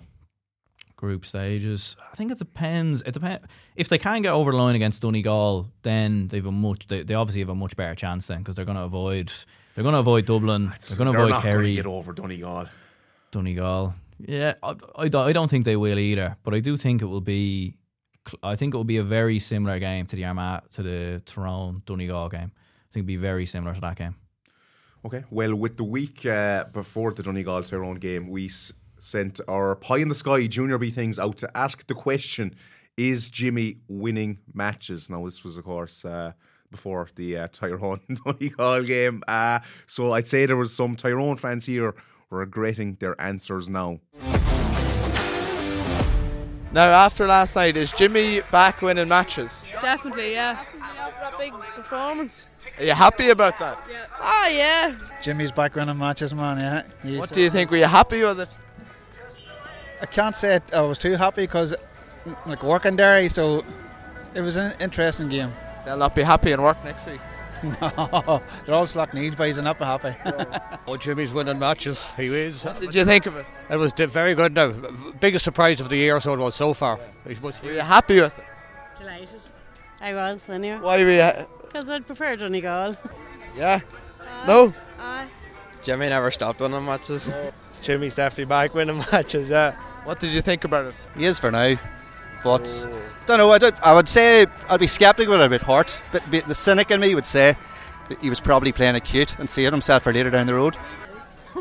S8: Group stages, I think it depends. It depends if they can get over the line against Donegal, then they've a much. They, they obviously have a much better chance then, because they're going to avoid. They're going to avoid Dublin.
S7: That's,
S8: they're going to
S7: they're
S8: avoid
S7: not
S8: Kerry.
S7: Get over Donegal.
S8: Donegal, yeah, I, I, don't, I don't think they will either. But I do think it will be. I think it will be a very similar game to the Armagh to the Tyrone Donegal game. I think it'll be very similar to that game.
S7: Okay, well, with the week uh, before the Donegal Tyrone game, we s- sent our pie in the sky Junior B things out to ask the question: is Jimmy winning matches? Now, this was, of course, uh, before the uh, Tyrone Donegal game. Uh, so I'd say there was some Tyrone fans here regretting their answers now.
S10: Now, after last night, is Jimmy back winning matches?
S11: Definitely, yeah. After that big performance.
S10: Are you happy about that?
S11: Yeah. Oh, yeah.
S12: Jimmy's back winning matches, man, yeah.
S10: He's what do you think? Were you happy with it?
S12: I can't say I was too happy, because like working Derry, so it was an interesting game.
S10: They'll not be happy in work next week.
S12: No, they're all slack needs, but he's not be happy.
S13: Oh, Jimmy's winning matches. He is.
S10: What did you think of it?
S13: It was very good. Now, biggest surprise of the year, so it was so far.
S10: Were you happy with it?
S11: Delighted. I was, anyway.
S10: Why were you?
S11: Because I'd prefer Donegal.
S10: Yeah.
S11: Aye.
S10: No.
S11: Aye.
S14: Jimmy never stopped winning matches.
S15: No. Jimmy's definitely back winning matches. Yeah.
S10: What did you think about it?
S16: He is for now, but oh. don't know. I, don't, I would say I'd be sceptical, a bit hurt. But, but the cynic in me would say that he was probably playing it cute and saving himself for later down the road.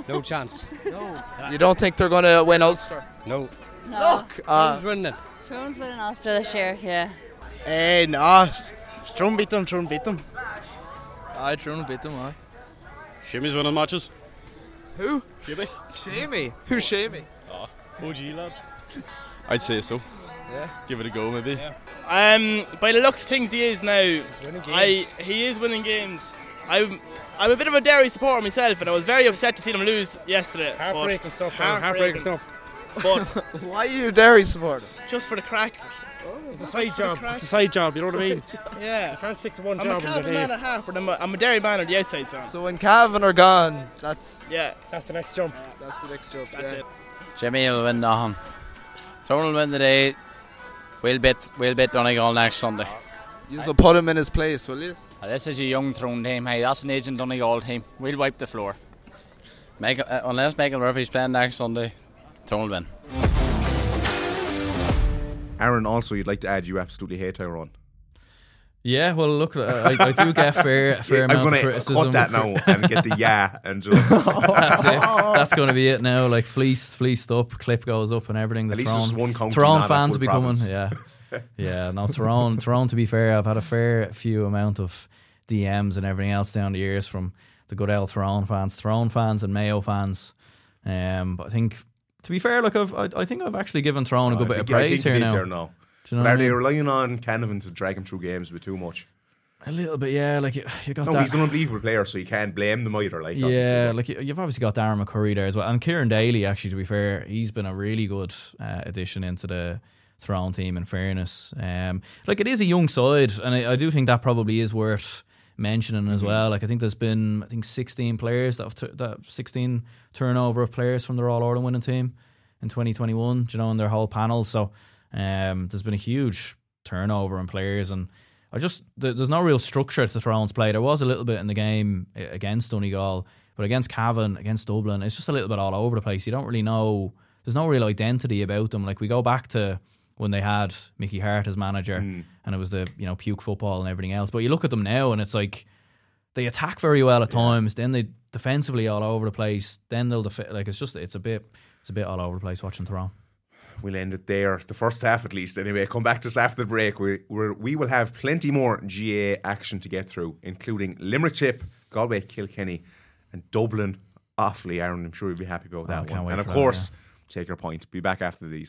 S17: No chance.
S10: No. You don't think they're going to win Ulster?
S17: No.
S18: No.
S10: Look, uh,
S17: Who's winning it?
S18: Thrones winning Ulster this year, yeah.
S19: Eh, no. Throne beat them, Throne beat them.
S20: Aye, Throne beat them, aye.
S21: Shimmy's winning matches.
S10: Who?
S21: Shimmy.
S10: Shamey. Who's Shamey?
S21: Oh, O G lad.
S20: I'd say so.
S10: Yeah.
S20: Give it a go, maybe.
S19: Yeah. Um, by the looks of things, he is now. I he is winning games. I'm I'm a bit of a Derry supporter myself, and I was very upset to see them lose yesterday.
S17: Heartbreaking stuff, man. Heartbreaking stuff.
S19: But
S10: why are you a Derry supporter?
S19: Just for the crack of it.
S10: Oh,
S17: it's a side job. It's a side job. You know what I mean?
S19: Yeah.
S17: You can't stick to one
S19: I'm
S17: job.
S19: a Cavan man at heart, but I'm a, I'm a Derry man on the outside, so.
S10: So when Cavan are gone, that's
S19: yeah.
S17: That's the next jump.
S10: Yeah, that's the next jump.
S19: That's
S10: yeah.
S19: it.
S22: Jimmy will win Nahan. Throne will win today. We'll bet we'll bet Donegal next Sunday.
S10: You will put him in his place, will you?
S22: Uh, this is a young Throne team. Hey, that's an aging Donegal team. We'll wipe the floor. Michael, uh, unless Michael Murphy's playing next Sunday, Throne will win.
S7: Aaron, also, you'd like to add you absolutely hate Tyrone.
S8: Yeah, well, look, I, I do get fair, fair
S7: yeah,
S8: amount
S7: I'm
S8: of
S7: gonna
S8: criticism.
S7: cut that now and get the yeah and just.
S8: That's it. That's going to be it now. Like fleeced, fleeced up, clip goes up and everything. The
S7: At least
S8: Tyrone,
S7: there's one county,
S8: Tyrone
S7: not a
S8: fans
S7: full
S8: will be coming.
S7: province.
S8: Yeah, yeah. No, Tyrone, Tyrone. To be fair, I've had a fair few amount of D Ms and everything else down the years from the good old Tyrone fans, Tyrone fans, and Mayo fans. Um, but I think, to be fair, look, I've, I, I think I've actually given Tyrone a good
S7: Oh,
S8: bit
S7: I
S8: of
S7: think- I
S8: praise
S7: think
S8: here
S7: you did
S8: now.
S7: there now.
S8: Do you know
S7: But
S8: what
S7: are
S8: I
S7: they
S8: mean?
S7: relying on Canavan to drag him through games a bit too much?
S8: A little bit, yeah. Like you, you got
S7: No,
S8: that.
S7: he's an unbelievable player, so you can't blame them either. Like,
S8: Yeah,
S7: obviously.
S8: like you- you've obviously got Darren McCurry there as well, and Kieran Daly. Actually, to be fair, he's been a really good uh, addition into the Tyrone team. In fairness, um, like it is a young side, and I, I do think that probably is worth mentioning as
S7: Mhm.
S8: well. Like I think there's been I think sixteen players that have t- that sixteen turnover of players from their All Ireland winning team in twenty twenty-one. You know, in their whole panel. So um, there's been a huge turnover in players, and I just th- there's no real structure to Tyrone's play. There was a little bit in the game uh, against Donegal, but against Cavan, against Dublin, it's just a little bit all over the place. You don't really know. There's no real identity about them. Like we go back to when they had Mickey Hart as manager,
S7: Mm.
S8: and it was the you know puke football and everything else. But you look at them now, and it's like they attack very well at times. Then they defensively all over the place. Then they'll def- like it's just it's a bit it's a bit all over the place watching Tyrone.
S7: We'll end it there, the first half at least. Anyway, come back to us after the break. We we're, we will have plenty more G A A action to get through, including Limerick Tip, Galway, Kilkenny, and Dublin. Awfully, Aaron. I'm sure you'll be happy about
S8: Oh,
S7: that
S8: I can't
S7: one.
S8: wait
S7: And of
S8: for that,
S7: course, take your point. Be back after these.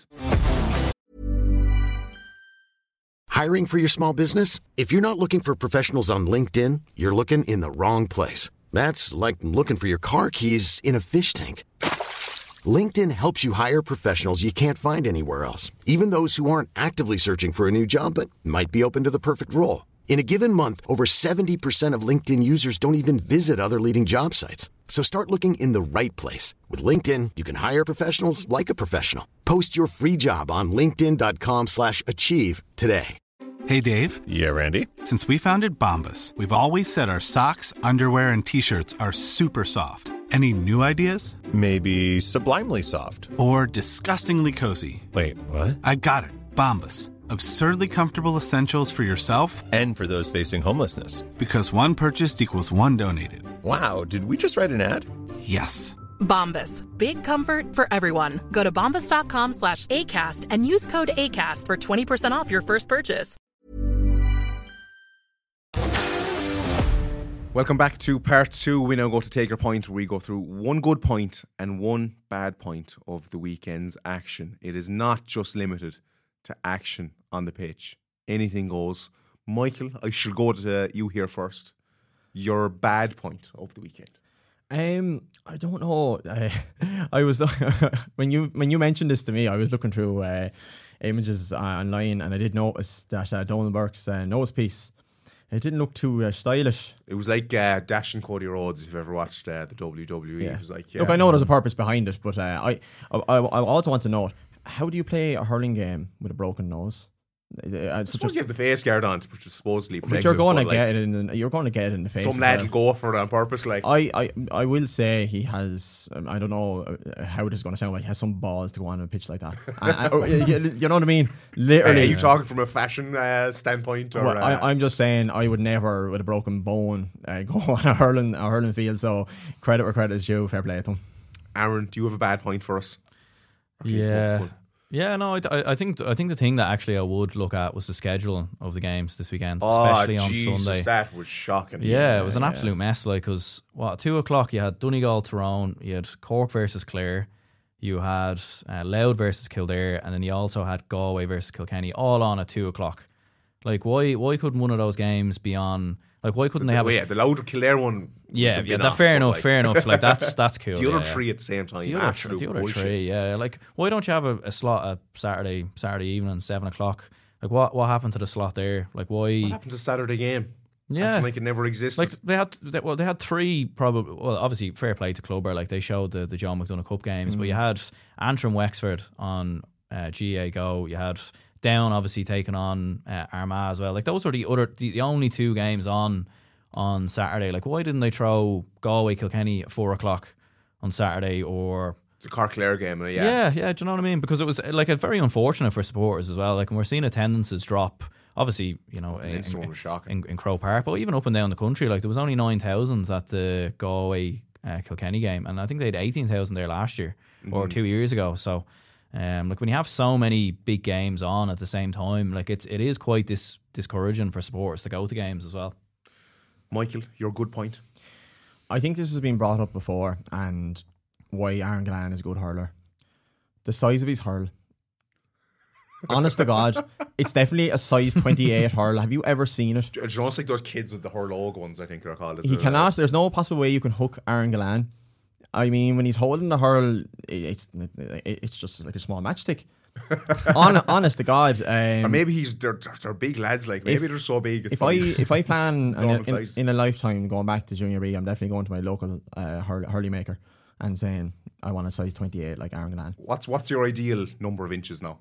S3: Hiring for your small business? If you're not looking for professionals on LinkedIn, you're looking in the wrong place. That's like looking for your car keys in a fish tank. LinkedIn helps you hire professionals you can't find anywhere else, even those who aren't actively searching for a new job but might be open to the perfect role. In a given month, over seventy percent of LinkedIn users don't even visit other leading job sites. So start looking in the right place. With LinkedIn, you can hire professionals like a professional. Post your free job on linkedin.com slash achieve today.
S23: Hey, Dave.
S24: Yeah, Randy.
S23: Since we founded Bombas, we've always said our socks, underwear, and T-shirts are super soft. Any new ideas?
S24: Maybe sublimely soft.
S23: Or disgustingly cozy.
S24: Wait, what?
S23: I got it. Bombas. Absurdly comfortable essentials for yourself
S24: and for those facing homelessness.
S23: Because one purchased equals one donated.
S24: Wow, did we just write an ad?
S23: Yes.
S5: Bombas. Big comfort for everyone. Go to bombas.com slash ACAST and use code ACAST for twenty percent off your first purchase.
S7: Welcome back to part two. We now go to Take Your Point, where we go through one good point and one bad point of the weekend's action. It is not just limited to action on the pitch. Anything goes. Michael, I shall go to you here first. Your bad point of the weekend.
S9: Um, I don't know. I, I was when you when you mentioned this to me, I was looking through uh, images uh, online, and I did notice that uh, Donald Burke's uh, nose piece. It didn't look too uh, stylish.
S7: It was like uh, Dash and Cody Rhodes, if you've ever watched uh, the W W E.
S9: Yeah.
S7: It was like, yeah.
S9: Look, I know there's a purpose behind it, but uh, I, I I also want to know, how do you play a hurling game with a broken nose? Uh,
S7: I suppose you have the face guard on, which is supposedly
S9: but
S7: protective.
S9: you're going to
S7: like,
S9: get it in. You're going to get it in the face.
S7: some lad will go for it on purpose. Like
S9: I, I, I will say he has. Um, I don't know uh, how this is going to sound, but he has some balls to go on a pitch like that. uh, uh, you, you know what I mean? Literally.
S7: Are you talking from a fashion uh, standpoint? Or,
S9: Well,
S7: uh,
S9: I, I'm just saying I would never, with a broken bone, uh, go on a hurling a hurling field. So credit where credit is due. Fair play to him.
S7: Aaron, do you have a bad point for us?
S8: Yeah. Yeah, no, I, I think I think the thing that actually I would look at was the schedule of the games this weekend,
S7: oh,
S8: especially on
S7: Jesus,
S8: Sunday.
S7: That was shocking.
S8: Yeah,
S7: yeah
S8: it was an
S7: yeah.
S8: absolute mess. Like, because what at two o'clock you had Donegal, Tyrone, you had Cork versus Clare, you had uh, Louth versus Kildare, and then you also had Galway versus Kilkenny, all on at two o'clock. Like, why why couldn't one of those games be on? Like, why couldn't
S7: the,
S8: they have?
S7: Oh,
S8: a,
S7: yeah, the Louth Kildare one.
S8: Yeah, yeah, that fair enough, like. fair enough. Like that's that's cool.
S7: The other
S8: yeah,
S7: three
S8: yeah.
S7: at the same time.
S8: The other,
S7: absolute
S8: the other
S7: bullshit.
S8: three, yeah. Like, why don't you have a, a slot at Saturday Saturday evening, seven o'clock? Like, what what happened to the slot there? Like, why?
S7: What happened to Saturday game?
S8: Yeah,
S7: Acting like it never existed.
S8: Like they had, they, well, they had three probably. Well, obviously, fair play to Clubber. Like they showed the, the John McDonough Cup games, mm. but you had Antrim Wexford on uh, G A A Go. You had Down obviously taking on uh, Armagh as well. Like those were the other, the, the only two games on on Saturday. Like why didn't they throw Galway Kilkenny at four o'clock on Saturday or
S7: the Cork Clare game? Yeah,
S8: yeah, yeah. Do you know what I mean? Because it was like a very unfortunate for supporters as well. Like and we're seeing attendances drop. Obviously, you know, in, in,
S7: was shocking.
S8: In, in Croke Park, but even up and down the country, like there was only nine thousand at the Galway uh, Kilkenny game, and I think they had eighteen thousand there last year mm-hmm. or two years ago. So, um, like when you have so many big games on at the same time, like it's it is quite dis- discouraging for supporters to go to games as well.
S7: Michael, your good point.
S9: I think this has been brought up before, and why Aaron Gillane is a good hurler. The size of his hurl. Honest to God, it's definitely a size twenty-eight hurl. Have you ever seen it?
S7: It's almost like those kids with the hurlog ones, I think they're called.
S9: He cannot. There's no possible way you can hook Aaron Gillane. I mean, when he's holding the hurl, it's it's just like a small matchstick. On, honest to God, um,
S7: or maybe he's they're, they're big lads. Like maybe
S9: if,
S7: they're so big. It's
S9: if I if I plan in a, in, in a lifetime going back to junior B, I'm definitely going to my local uh, hurl, hurley maker and saying I want a size twenty-eight like Aaron Gillane.
S7: What's what's your ideal number of inches now?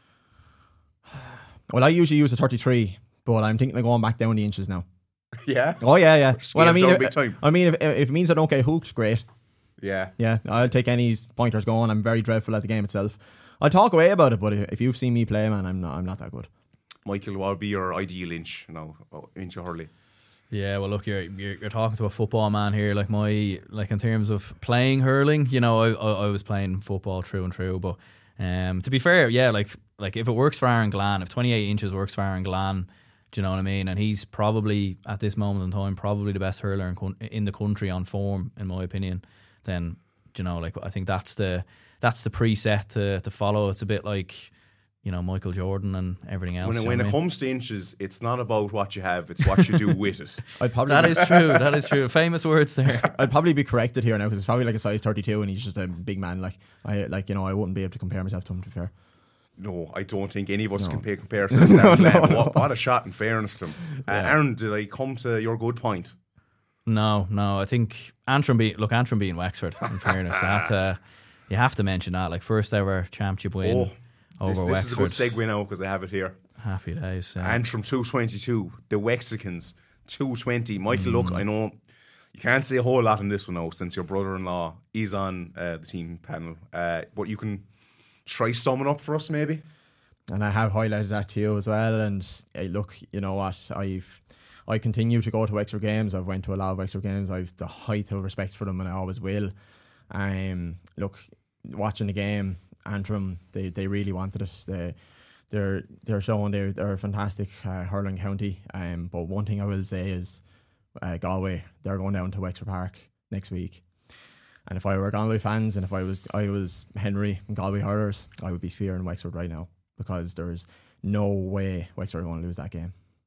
S9: Well, I usually use a thirty-three, but I'm thinking of going back down the inches now.
S7: Yeah.
S9: Oh yeah, yeah. Well, I mean,
S7: if,
S9: big time. I mean, if, if it means I don't get hooked, great.
S7: Yeah.
S9: Yeah, I'll take any pointers going. I'm very dreadful at the game itself. I'll talk away about it, but if, if you've seen me play, man, I'm not. I'm not that good.
S7: Michael, what would be your ideal inch now? Oh, inch of hurley.
S8: Yeah, well, look, you're, you're you're talking to a football man here. Like my like in terms of playing hurling, you know, I I, I was playing football true and true, but. Um, to be fair, yeah, like like if it works for Aaron Gillane, if twenty-eight inches works for Aaron Gillane, do you know what I mean? And he's probably at this moment in time probably the best hurler in, in the country on form, in my opinion. Then do you know, like I think that's the that's the preset to to follow. It's a bit like you know Michael Jordan and everything else.
S7: When it, when it comes to inches, it's not about what you have; it's what you do with it.
S9: I'd probably
S8: that is true. That is true. Famous words there.
S9: I'd probably be corrected here now because it's probably like a size thirty-two, and he's just a big man. Like I, like you know, I wouldn't be able to compare myself to him. To be fair,
S7: no, I don't think any of us
S9: no.
S7: can pay compare ourselves to
S9: no,
S7: that.
S9: no,
S7: what,
S9: no.
S7: what a shot! In fairness to him, uh,
S9: yeah.
S7: Aaron, did I come to your good point?
S8: No, no. I think Antrim beat look Antrim beating Wexford. In fairness, that uh, you have to mention that like first ever championship win.
S7: Oh.
S8: Over
S7: this, this
S8: Wexford.
S7: is a good segue now because I have it here.
S8: Happy days. Yeah.
S7: Antrim two twenty-two, the Wexicans two twenty. Michael,
S8: Mm.
S7: look, I know you can't say a whole lot on this one now since your brother-in-law is on uh, the team panel, uh, but you can try summing up for us maybe.
S9: And I have highlighted that to you as well. And hey, look, you know what? I've I continue to go to Wexford games. I've went to a lot of Wexford games. I've the height of respect for them, and I always will. Um, look, watching the game. Antrim, they, they really wanted it. They they're they're showing they're they're a fantastic uh, hurling county. Um, but one thing I will say is, uh, Galway, they're going down to Wexford Park next week. And if I were Galway fans, and if I was I was Henry and Galway hurlers, I would be fearing Wexford right now because there's no way Wexford are going to lose that game.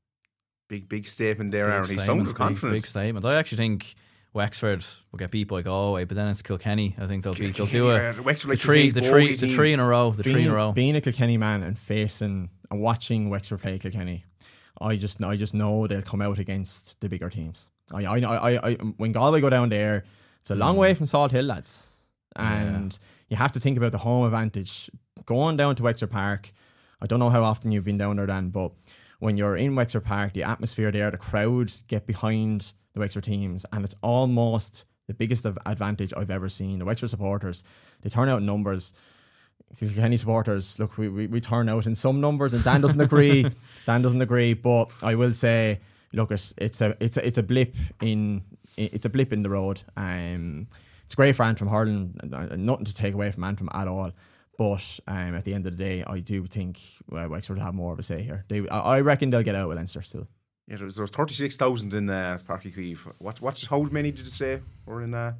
S7: Big big statement there,
S8: Big
S7: Aaron. He
S8: statement,
S7: sounded
S8: big,
S7: confident.
S8: Big statement. I actually think Wexford will get beat by Galway, but then it's Kilkenny. I think they'll beat. They'll do a
S7: Yeah, Wexford
S8: the
S7: like
S8: three, the three,
S7: Kilkenny's
S8: the
S7: bogey
S8: three
S7: team.
S8: in a row. The
S9: being,
S8: three in a row.
S9: Being a Kilkenny man and facing and watching Wexford play Kilkenny, I just I just know they'll come out against the bigger teams. I I I, I when Galway go down there, it's a long
S8: Mm.
S9: way from Salt Hill, lads, and
S8: Yeah.
S9: you have to think about the home advantage. Going down to Wexford Park, I don't know how often you've been down there, Dan, but when you're in Wexford Park, the atmosphere there, the crowd get behind the Wexford teams, and it's almost the biggest of advantage I've ever seen. The Wexford supporters, they turn out in numbers. The Kilkenny supporters, look, we, we, we turn out in some numbers, and Dan doesn't agree. Dan doesn't agree, but I will say, look, it's, it's a it's a it's a blip in it's a blip in the road. Um, it's great for Antrim hurling. uh, Nothing to take away from Antrim at all. But um, at the end of the day, I do think uh, Wexford will have more of a say here. They, I I reckon they'll get out with Leinster still.
S7: Yeah, there was, there was thirty-six thousand in uh, Páirc Uí Chaoimh. What, what, how many did you say were in uh,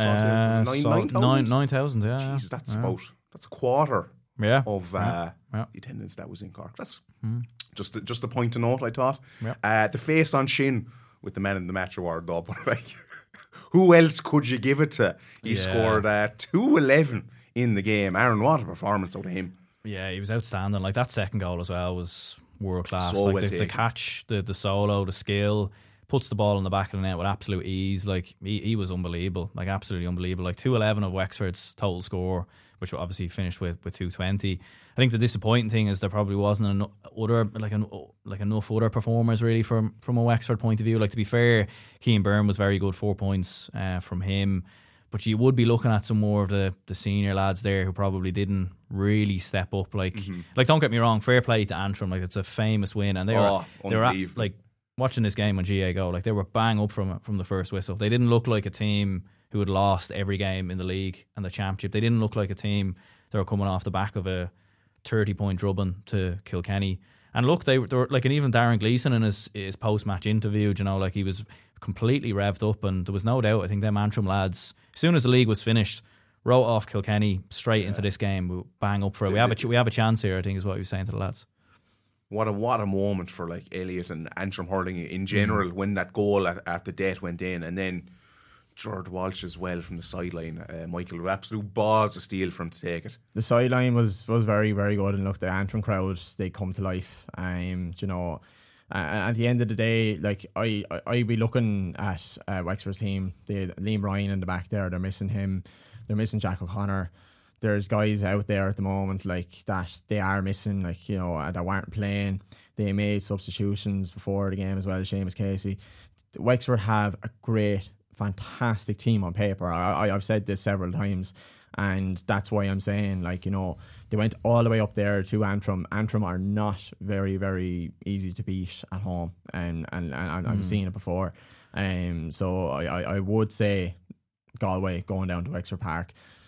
S8: Uh,
S7: Nine,
S8: so
S7: nine thousand?
S8: nine, nine thousand, yeah.
S7: Jesus, that's
S8: yeah.
S7: about that's a quarter
S8: yeah.
S7: of uh,
S8: yeah. Yeah.
S7: the attendance that was in Cork. That's
S8: mm.
S7: just a, just a point to note, I thought.
S8: Yeah.
S7: Uh, the face on Shin with the man in the match award, though. But like, who else could you give it to? He
S8: Yeah.
S7: scored uh, two eleven in the game. Aaron, what a performance out of him.
S8: Yeah, he was outstanding. Like that second goal as well was world class.
S7: So
S8: like
S7: well
S8: the, the
S7: taken.
S8: catch, the the solo, the skill, puts the ball in the back of the net with absolute ease. Like he, he was unbelievable, like absolutely unbelievable. Like two eleven of Wexford's total score, which obviously finished with with two twenty. I think the disappointing thing is there probably wasn't enough other like an, like enough other performers really from from a Wexford point of view. Like to be fair, Cian Byrne was very good, four points uh, from him. But you would be looking at some more of the, the senior lads there who probably didn't really step up. Like,
S7: Mm-hmm.
S8: like don't get me wrong, fair play to Antrim. Like it's a famous win, and they
S7: Oh,
S8: were they were at,
S7: unbelievable.
S8: like watching this game on G A A Go. Like they were bang up from from the first whistle. They didn't look like a team who had lost every game in the league and the championship. They didn't look like a team that were coming off the back of a thirty point drubbing to Kilkenny. And look, they were, they were like, and even Darren Gleeson in his his post match interview, you know, like he was completely revved up, and there was no doubt. I think them Antrim lads, as soon as the league was finished, wrote off Kilkenny straight yeah. into this game. We bang up for it. We have a ch- we have a chance here, I think, is what he was saying to the lads.
S7: What a what a moment for like Elliott and Antrim hurling in general mm. when that goal at, at the death went in, and then George Walsh as well from the sideline. Uh, Michael with absolute balls of steel for him to take it.
S9: The sideline was was very very good, and look, the Antrim crowd, they come to life. Um, you know, uh, at the end of the day, like I I I'd be looking at uh, Wexford's team. They Liam Ryan in the back there, they're missing him. They're missing Jack O'Connor. There's guys out there at the moment like that they are missing, like, you know, that weren't playing. They made substitutions before the game as well. Seamus Casey. Wexford have a great, fantastic team on paper. I, I, I've said this several times, and that's why I'm saying, like, you know, they went all the way up there to Antrim. Antrim are not very, very easy to beat at home, and and, and mm. I've seen it before. Um, so I, I, I would say Galway going down to Wexford Park.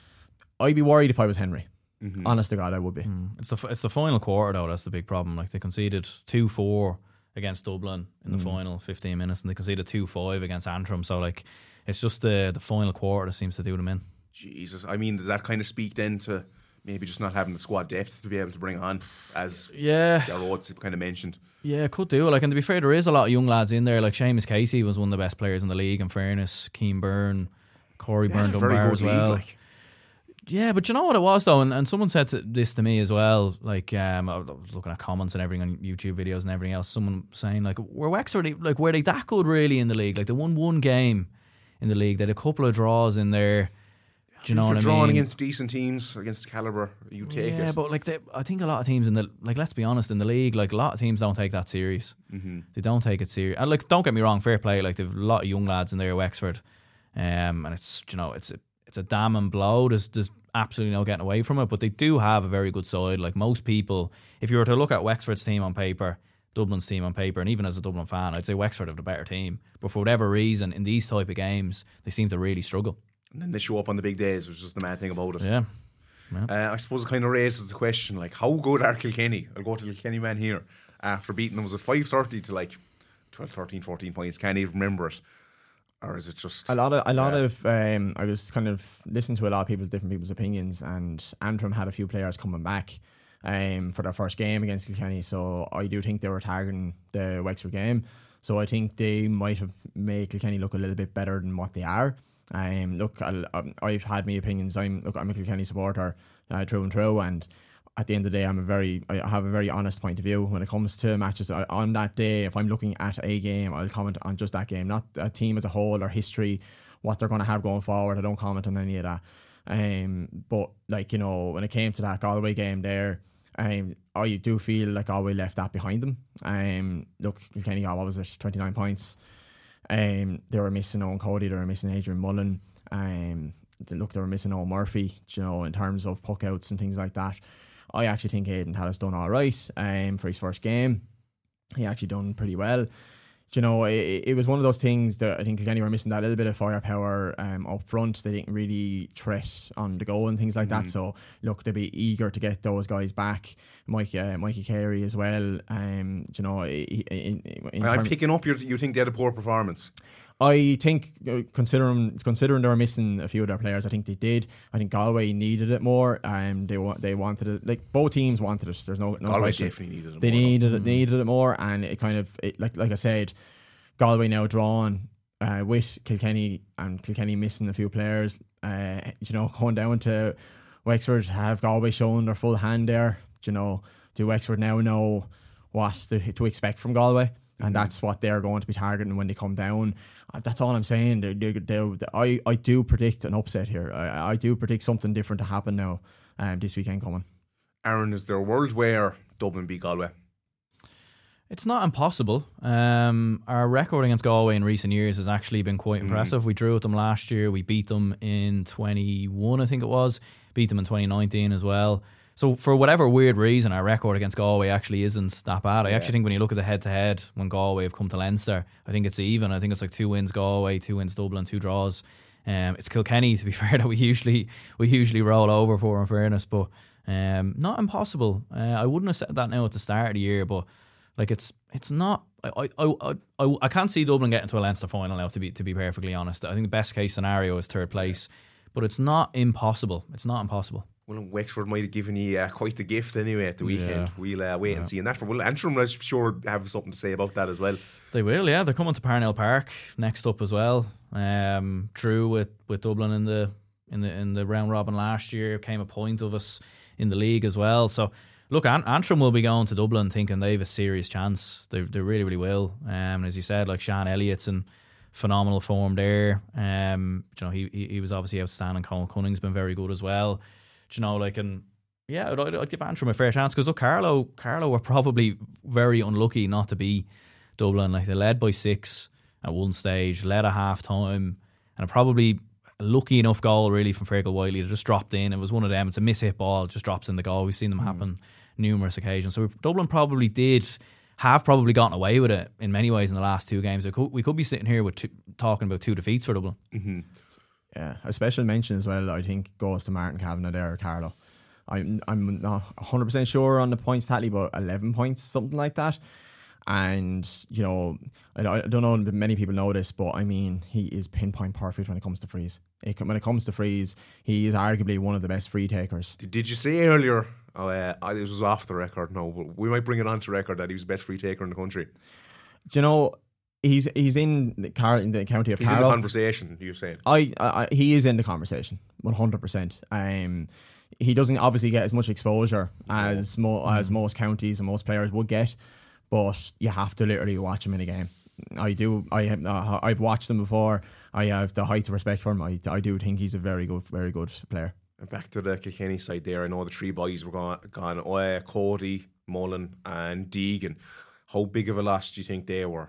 S9: I'd be worried if I was Henry. Mm-hmm. Honest to God, I would be.
S8: Mm. It's the it's the final quarter though. That's the big problem. Like they conceded two four against Dublin in the mm. final fifteen minutes, and they conceded two five against Antrim. So like, it's just the the final quarter that seems to do them in.
S7: Jesus, I mean, does that kind of speak then to maybe just not having the squad depth to be able to bring on, as
S8: yeah,
S7: Rhodes kind of mentioned?
S8: Yeah, it could do. Like, and to be fair, there is a lot of young lads in there. Like Seamus Casey was one of the best players in the league. In fairness, Cian Byrne, Corey
S7: yeah,
S8: Byrne Dunbar as well.
S7: League, like.
S8: Yeah, but you know what it was though, and, and someone said to, this to me as well. Like, um, I was looking at comments and everything on YouTube videos and everything else. Someone saying like, were Wexford like were they that good really in the league? Like they won one game in the league. They had a couple of draws in there. Do you know
S7: if
S8: what
S7: you're
S8: I
S7: drawing
S8: mean?
S7: against decent teams, against the caliber, you take
S8: yeah,
S7: it.
S8: but like they, I think a lot of teams in the like, let's be honest, in the league, like a lot of teams don't take that serious.
S7: Mm-hmm.
S8: They don't take it serious. And like, don't get me wrong, fair play. Like they've a lot of young lads in there, Wexford, um, and it's you know it's a, it's a damning blow. There's there's absolutely no getting away from it. But they do have a very good side. Like most people, if you were to look at Wexford's team on paper, Dublin's team on paper, and even as a Dublin fan, I'd say Wexford have the better team. But for whatever reason, in these type of games, they seem to really struggle.
S7: And then they show up on the big days, which is just the mad thing about it.
S8: Yeah. yeah.
S7: Uh, I suppose it kind of raises the question, like, how good are Kilkenny? I'll go to the Kilkenny man here. After beating them, was it five thirty to like twelve, thirteen, fourteen points? Can't even remember it. Or is it just...
S9: A lot of... A lot
S7: uh,
S9: of um, I was kind of listening to a lot of people, different people's opinions, and Antrim had a few players coming back um, for their first game against Kilkenny, so I do think they were targeting the Wexford game. So I think they might have made Kilkenny look a little bit better than what they are. Um, look, I'll, um, I've had my opinions. I'm look, I'm a Kilkenny supporter uh, through and through, and at the end of the day, I'm a very, I have a very honest point of view when it comes to matches. I, on that day, if I'm looking at a game, I'll comment on just that game, not a team as a whole or history, what they're going to have going forward. I don't comment on any of that. Um, but like you know, when it came to that Galway game there, um, I do feel like Galway left that behind them. Um, look, Kilkenny got what was it, twenty-nine points. Um, they were missing Owen Cody, they were missing Adrian Mullen. Um, they, look, they were missing Owen Murphy, you know, in terms of puck outs and things like that. I actually think Aidan Tallis done all right um, for his first game. He actually done pretty well. you know, it, it was one of those things that I think Kilkenny were missing that little bit of firepower um, up front. They didn't really threat on the goal and things like mm-hmm. that. So, look, they'd be eager to get those guys back. Mike, uh, Mikey Carey as well. Um, you know, in, in
S7: I'm picking up. Your, you think they had a poor performance?
S9: I think, uh, considering considering they were missing a few of their players, I think they did. I think Galway needed it more. Um, they wa- they wanted it. Like both teams wanted it. There's no no
S7: Galway
S9: question.
S7: definitely needed it.
S9: They
S7: more,
S9: needed
S7: though.
S9: it. Needed it more, and it kind of it, like like I said, Galway now drawn uh, with Kilkenny, and Kilkenny missing a few players. Uh, you know, going down to Wexford, have Galway shown their full hand there? You know, do Wexford now know what to, to expect from Galway? And mm-hmm. that's what they're going to be targeting when they come down. Uh, that's all I'm saying. They, they, they, I, I do predict an upset here. I, I do predict something different to happen now um, this weekend coming.
S7: Aaron, is there a world where Dublin beat Galway?
S8: It's not impossible. Um, our record against Galway in recent years has actually been quite mm-hmm. impressive. We drew with them last year. We beat them in twenty-one, I think it was. Beat them in twenty nineteen as well. So for whatever weird reason, our record against Galway actually isn't that bad. I yeah. actually think when you look at the head-to-head, when Galway have come to Leinster, I think it's even. I think it's like two wins Galway, two wins Dublin, two draws. Um, it's Kilkenny, to be fair, that we usually we usually roll over for, in fairness, but um, not impossible. Uh, I wouldn't have said that now at the start of the year, but like it's it's not. I I I I, I can't see Dublin getting to a Leinster final now. To be to be perfectly honest, I think the best case scenario is third place, but it's not impossible. It's not impossible.
S7: Well, Wexford might have given you uh, quite the gift anyway at the weekend.
S8: Yeah.
S7: We'll uh, wait
S8: yeah.
S7: and see. And that for Will Antrim, I'm sure, have something to say about that as well.
S8: They will, yeah. They're coming to Parnell Park next up as well. Um, Drew with, with Dublin in the in the in the round robin last year, came a point of us in the league as well. So look, Ant- Antrim will be going to Dublin thinking they have a serious chance. They they really really will. Um, and as you said, like Sean Elliott's in phenomenal form there. Um, you know he he, he was obviously outstanding. Colin Cunning's been very good as well. You know, like, and yeah, I'd, I'd give Antrim a fair chance because look, Carlow, Carlow were probably very unlucky not to be Dublin. Like they led by six at one stage, led at half time, and probably a lucky enough goal really from Fergal Whiteley that just dropped in. It was one of them. It's a miss-hit ball, just drops in the goal. We've seen them mm. happen numerous occasions. So Dublin probably did have probably gotten away with it in many ways in the last two games. We could, we could be sitting here with two, talking about two defeats for Dublin.
S7: Mm-hmm.
S9: Yeah, a special mention as well, I think, goes to Martin Kavanagh there, or Carlow. I'm I'm not one hundred percent sure on the points tally, but eleven points, something like that. And, you know, I, I don't know if many people know this, but I mean, he is pinpoint perfect when it comes to frees. It, when it comes to frees, he is arguably one of the best free takers.
S7: Did you say earlier, oh, uh, it was off the record, no, but we might bring it on to record that he was the best free taker in the country?
S9: Do you know, He's he's in the, Car- in the county of
S7: He's
S9: Carlow.
S7: in the conversation, you're saying?
S9: I, I he is in the conversation, one hundred percent. Um, he doesn't obviously get as much exposure as mo- mm. as most counties and most players would get, but you have to literally watch him in a game. I do. I have. Uh, I've watched him before. I have the height of respect for him. I, I do think he's a very good, very good player.
S7: And back to the Kilkenny side there. I know the three boys were gone. gone oh, Cody, Mullen, and Deegan. How big of a loss do you think they were?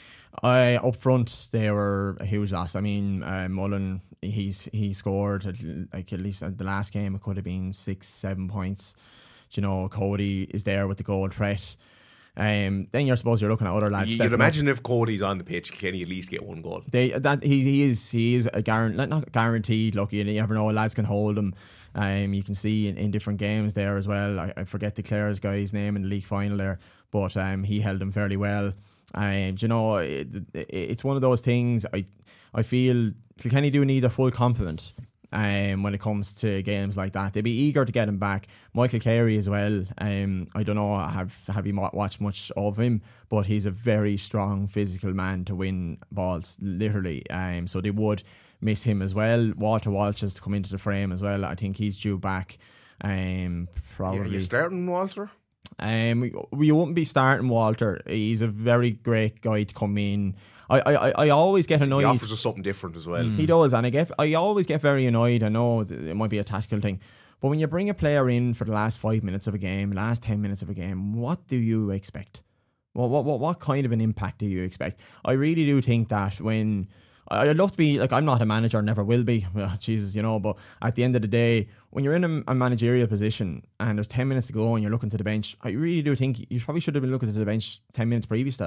S9: I up front they were a huge loss. I mean, uh, Mullen he's he scored at, like at least at the last game it could have been six, seven points. You know, Cody is there with the goal threat. Um, then you're supposed you're looking at other lads.
S7: You'd imagine up. If Cody's on the pitch, can he at least get one goal?
S9: They that he he is he is a guaranteed not guaranteed. Look, you never know. Lads can hold him. Um, you can see in, in different games there as well. I, I forget the Clare's guy's name in the league final there, but um, he held him fairly well. Um, you know, it, it, it's one of those things. I I feel Kilkenny do need a full complement. Um, when it comes to games like that, they'd be eager to get him back. Michael Carey as well. Um, I don't know, have have you watched much of him, but he's a very strong physical man to win balls, literally. Um, so they would miss him as well. Walter Walsh has to come into the frame as well. I think he's due back. Um, probably.
S7: Yeah, are you starting Walter?
S9: Um, we, we won't be starting Walter. He's a very great guy to come in. I, I, I always get annoyed. He
S7: offers us something different as well.
S9: Mm. He does, and I get I always get very annoyed. I know it might be a tactical thing, but when you bring a player in for the last five minutes of a game, last ten minutes of a game, what do you expect? What what what, what kind of an impact do you expect? I really do think that when I'd love to be like I'm not a manager, never will be. Well, Jesus, you know. But at the end of the day, when you're in a, a managerial position and there's ten minutes to go and you're looking to the bench, I really do think you probably should have been looking to the bench ten minutes previous to that.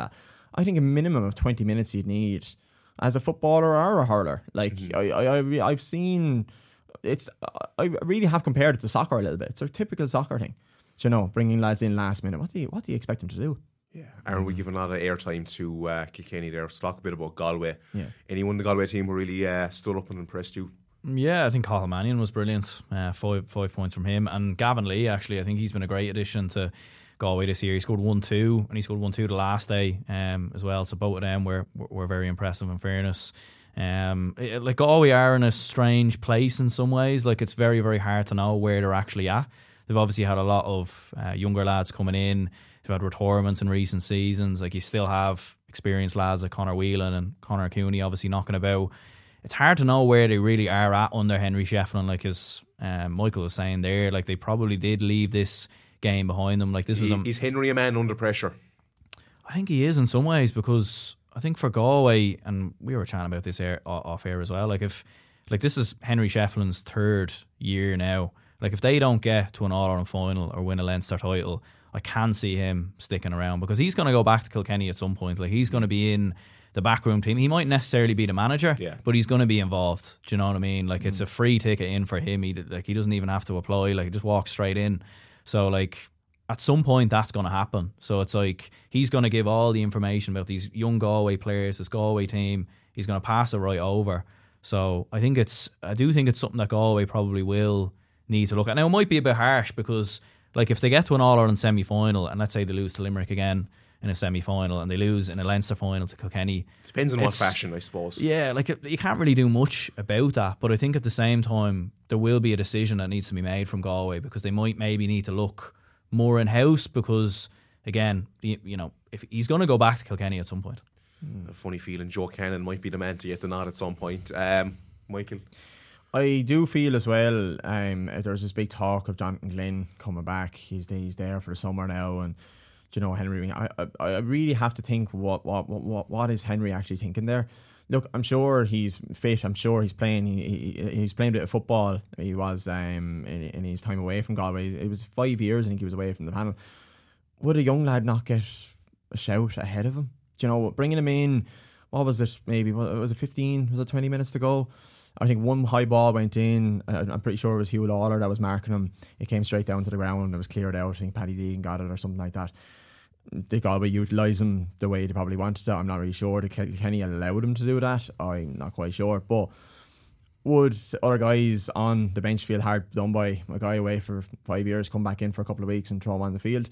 S9: I think a minimum of twenty minutes you'd need as a footballer or a hurler. Like mm-hmm. I, I, I, I've seen, it's. I really have compared it to soccer a little bit. It's a typical soccer thing. So, you know, bringing lads in last minute. What do you, what do you expect them to do?
S7: Yeah, Aaron, we give a lot of airtime to uh, Kilkenny there. So talk a bit about Galway.
S9: Yeah.
S7: Anyone in the Galway team who really uh, stood up and impressed you?
S8: Yeah, I think Cathal Mannion was brilliant. Uh, five five points from him. And Gavin Lee, actually, I think he's been a great addition to Galway this year. He scored one two, and he scored one two the last day um, as well. So both of them were, were very impressive, in fairness. Um, it, like Galway are in a strange place in some ways. Like it's very, very hard to know where they're actually at. They've obviously had a lot of uh, younger lads coming in. They've had retirements in recent seasons. Like you still have experienced lads like Conor Whelan and Conor Cooney obviously knocking about. It's hard to know where they really are at under Henry Shefflin. Like as um, Michael was saying there, like they probably did leave this game behind them. Like this was.
S7: He,
S8: a,
S7: is Henry a man under pressure?
S8: I think he is in some ways, because I think for Galway, and we were chatting about this air, off air as well. Like if, like this is Henry Shefflin's third year now. Like if they don't get to an All Ireland final or win a Leinster title, I can see him sticking around, because he's going to go back to Kilkenny at some point. Like he's going to be in the backroom team. He might necessarily be the manager,
S7: yeah.
S8: but he's going to be involved. Do you know what I mean? Like mm. it's a free ticket in for him. He like he doesn't even have to apply. Like he just walks straight in. So like at some point that's going to happen. So it's like he's going to give all the information about these young Galway players, this Galway team. He's going to pass it right over. So I think it's I do think it's something that Galway probably will need to look at. Now it might be a bit harsh, because like if they get to an All Ireland semi final and let's say they lose to Limerick again in a semi final and they lose in a Leinster final to Kilkenny,
S7: depends on what fashion, I suppose.
S8: Yeah, like you can't really do much about that. But I think at the same time there will be a decision that needs to be made from Galway, because they might maybe need to look more in house, because again, you know, if he's going to go back to Kilkenny at some point.
S7: A funny feeling Joe Cannon might be the man to get the nod at some point. Um, Michael.
S9: I do feel as well, um, there's this big talk of Jonathan Glynn coming back. He's he's there for the summer now, and you know Henry. I, I I really have to think what what what what is Henry actually thinking there. Look, I'm sure he's fit. I'm sure he's playing. He, he he's playing a bit of football. He was um in, in his time away from Galway. It was five years. I think he was away from the panel. Would a young lad not get a shout ahead of him? Do you know, bringing him in. What was it? Maybe what, was it fifteen? Was it twenty minutes to go? I think one high ball went in. Uh, I'm pretty sure it was Hugh Lawler that was marking him. It came straight down to the ground and it was cleared out. I think Paddy Deegan got it or something like that. They Galway utilised him the way they probably wanted to. I'm not really sure. Did Kenny allowed him to do that? I'm not quite sure. But would other guys on the bench feel hard done by a guy away for five years, come back in for a couple of weeks and throw him on the field?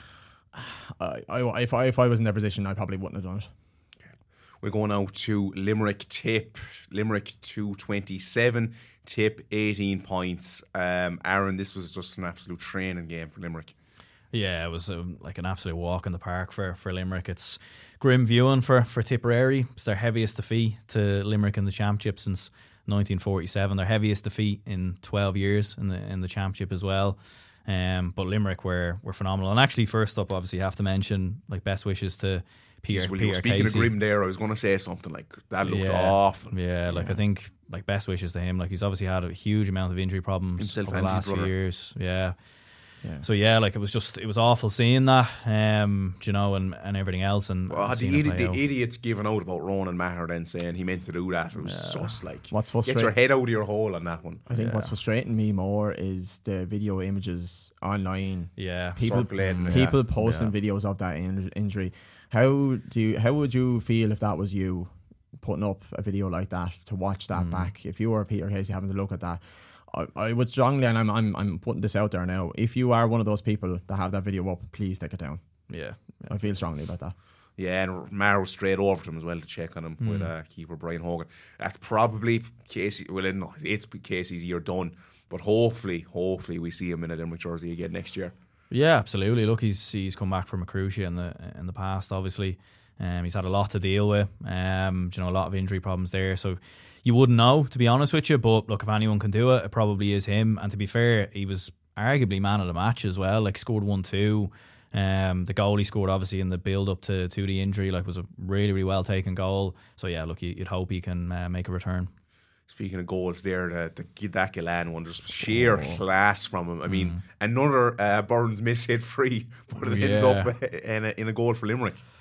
S9: I, I, if, I, if I was in their position, I probably wouldn't have done it.
S7: We're going out to Limerick Tip. Limerick two twenty-seven, Tip eighteen points. Um, Aaron, this was just an absolute training game for Limerick.
S8: Yeah, it was um, like an absolute walk in the park for, for Limerick. It's grim viewing for, for Tipperary. It's their heaviest defeat to Limerick in the championship since nineteen forty-seven. Their heaviest defeat in twelve years in the in the championship as well. Um, but Limerick were were phenomenal. And actually, first up, obviously, you have to mention like best wishes to Peter,
S7: Jeez, well,
S8: Peter
S7: speaking
S8: Casey.
S7: of grim there, I was going to say something like that looked
S8: yeah,
S7: awful.
S8: Yeah, like
S7: yeah.
S8: I think like best wishes to him. Like he's obviously had a huge amount of injury problems
S7: Himself
S8: over
S7: and
S8: the last
S7: his
S8: few
S7: brother.
S8: years. Yeah.
S9: Yeah.
S8: So yeah, like it was just it was awful seeing that, um, you know, and, and everything else. And
S7: well,
S8: and
S7: the,
S8: seeing it
S7: idi-
S8: play
S7: the
S8: out.
S7: idiots giving out about Ronan Maher then saying he meant to do that. It was
S8: Yeah.
S7: just like
S9: What's
S7: get your
S9: frustrating-
S7: head out of your hole on that one.
S9: I think
S8: Yeah.
S9: what's frustrating me more is the video images online.
S8: Yeah.
S9: people
S7: Circulating,
S9: people
S7: yeah.
S9: posting
S8: Yeah.
S9: videos of that in- injury. How do you, how would you feel if that was you putting up a video like that to watch that
S8: Mm.
S9: back? If you were Peter Casey having to look at that, I, I would strongly, and I'm I'm I'm putting this out there now. If you are one of those people that have that video up, please take it down.
S8: Yeah.
S9: I feel strongly about that.
S7: Yeah, and Maher was straight over to him as well to check on him
S8: Mm.
S7: with uh, keeper Brian Hogan. That's probably Casey. Well, no, it's Casey's year done, but hopefully, hopefully we see him in a Limerick jersey again next year.
S8: Yeah, absolutely. Look, he's he's come back from a crucia in the in the past. Obviously, um, he's had a lot to deal with. Um, you know, a lot of injury problems there. So you wouldn't know, to be honest with you. But look, if anyone can do it, it probably is him. And to be fair, he was arguably man of the match as well. Like scored one two. Um, the goal he scored obviously in the build up to to the injury, like was a really really well taken goal. So yeah, look, you'd hope he can uh, make a return.
S7: Speaking of goals there, the, the that Gillan one, just sheer
S8: Oh.
S7: class from him. I mean,
S8: Mm.
S7: another uh, Burns miss hit free, but it ends
S8: Yeah.
S7: up in a, in a goal for Limerick.